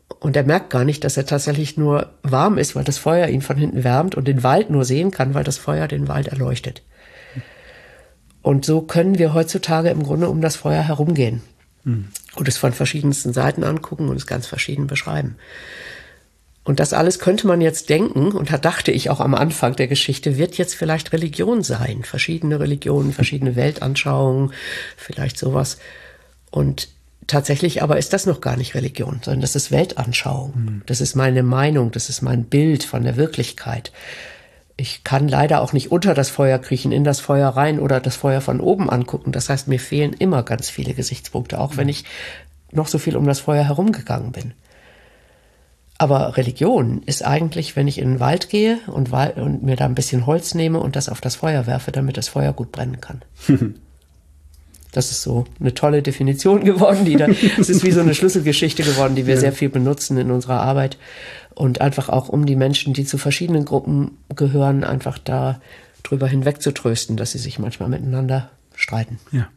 Und er merkt gar nicht, dass er tatsächlich nur warm ist, weil das Feuer ihn von hinten wärmt und den Wald nur sehen kann, weil das Feuer den Wald erleuchtet. Und so können wir heutzutage im Grunde um das Feuer herumgehen mhm. und es von verschiedensten Seiten angucken und es ganz verschieden beschreiben. Und das alles könnte man jetzt denken, und da dachte ich auch am Anfang der Geschichte, wird jetzt vielleicht Religion sein. Verschiedene Religionen, verschiedene Weltanschauungen, vielleicht sowas. Und tatsächlich aber ist das noch gar nicht Religion, sondern das ist Weltanschauung. Mhm. Das ist meine Meinung, das ist mein Bild von der Wirklichkeit. Ich kann leider auch nicht unter das Feuer kriechen, in das Feuer rein oder das Feuer von oben angucken. Das heißt, mir fehlen immer ganz viele Gesichtspunkte, auch mhm. wenn ich noch so viel um das Feuer herumgegangen bin. Aber Religion ist eigentlich, wenn ich in den Wald gehe und, und mir da ein bisschen Holz nehme und das auf das Feuer werfe, damit das Feuer gut brennen kann. Das ist so eine tolle Definition geworden, die da, es ist wie so eine Schlüsselgeschichte geworden, die wir ja. sehr viel benutzen in unserer Arbeit. Und einfach auch um die Menschen, die zu verschiedenen Gruppen gehören, einfach da drüber hinweg zu trösten, dass sie sich manchmal miteinander streiten. Ja.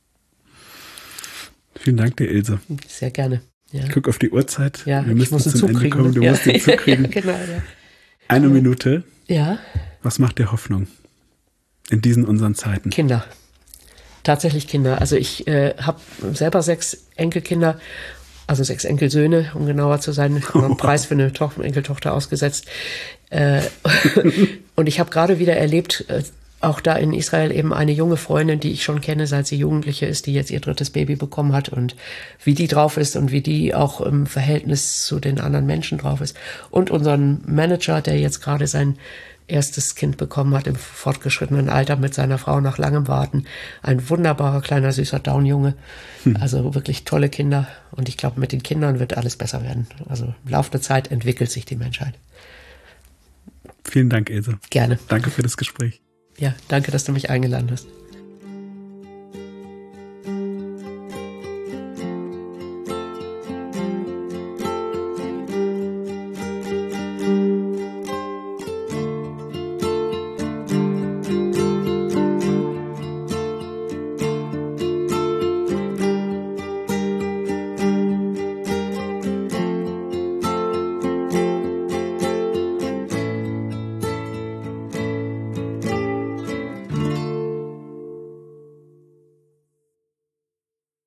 Vielen Dank dir, Ilse. Sehr gerne. Ja. Ich gucke auf die Uhrzeit. Ja, wir müssen zum Ende kommen. Du ja. musst den Zug kriegen. Genau, ja. Eine Minute. Ja. Was macht dir Hoffnung in diesen unseren Zeiten? Kinder. Tatsächlich Kinder. Also ich äh, habe selber sechs Enkelkinder, also sechs Enkelsöhne, um genauer zu sein. Ich habe einen Preis für eine Tochter, Enkeltochter ausgesetzt. Äh, und ich habe gerade wieder erlebt, äh, auch da in Israel eben eine junge Freundin, die ich schon kenne, seit sie Jugendliche ist, die jetzt ihr drittes Baby bekommen hat und wie die drauf ist und wie die auch im Verhältnis zu den anderen Menschen drauf ist. Und unseren Manager, der jetzt gerade sein erstes Kind bekommen hat im fortgeschrittenen Alter mit seiner Frau nach langem Warten. Ein wunderbarer, kleiner, süßer Downjunge. Hm. Also wirklich tolle Kinder. Und ich glaube, mit den Kindern wird alles besser werden. Also im Laufe der Zeit entwickelt sich die Menschheit. Vielen Dank, Ilse. Gerne. Danke für das Gespräch. Ja, danke, dass du mich eingeladen hast.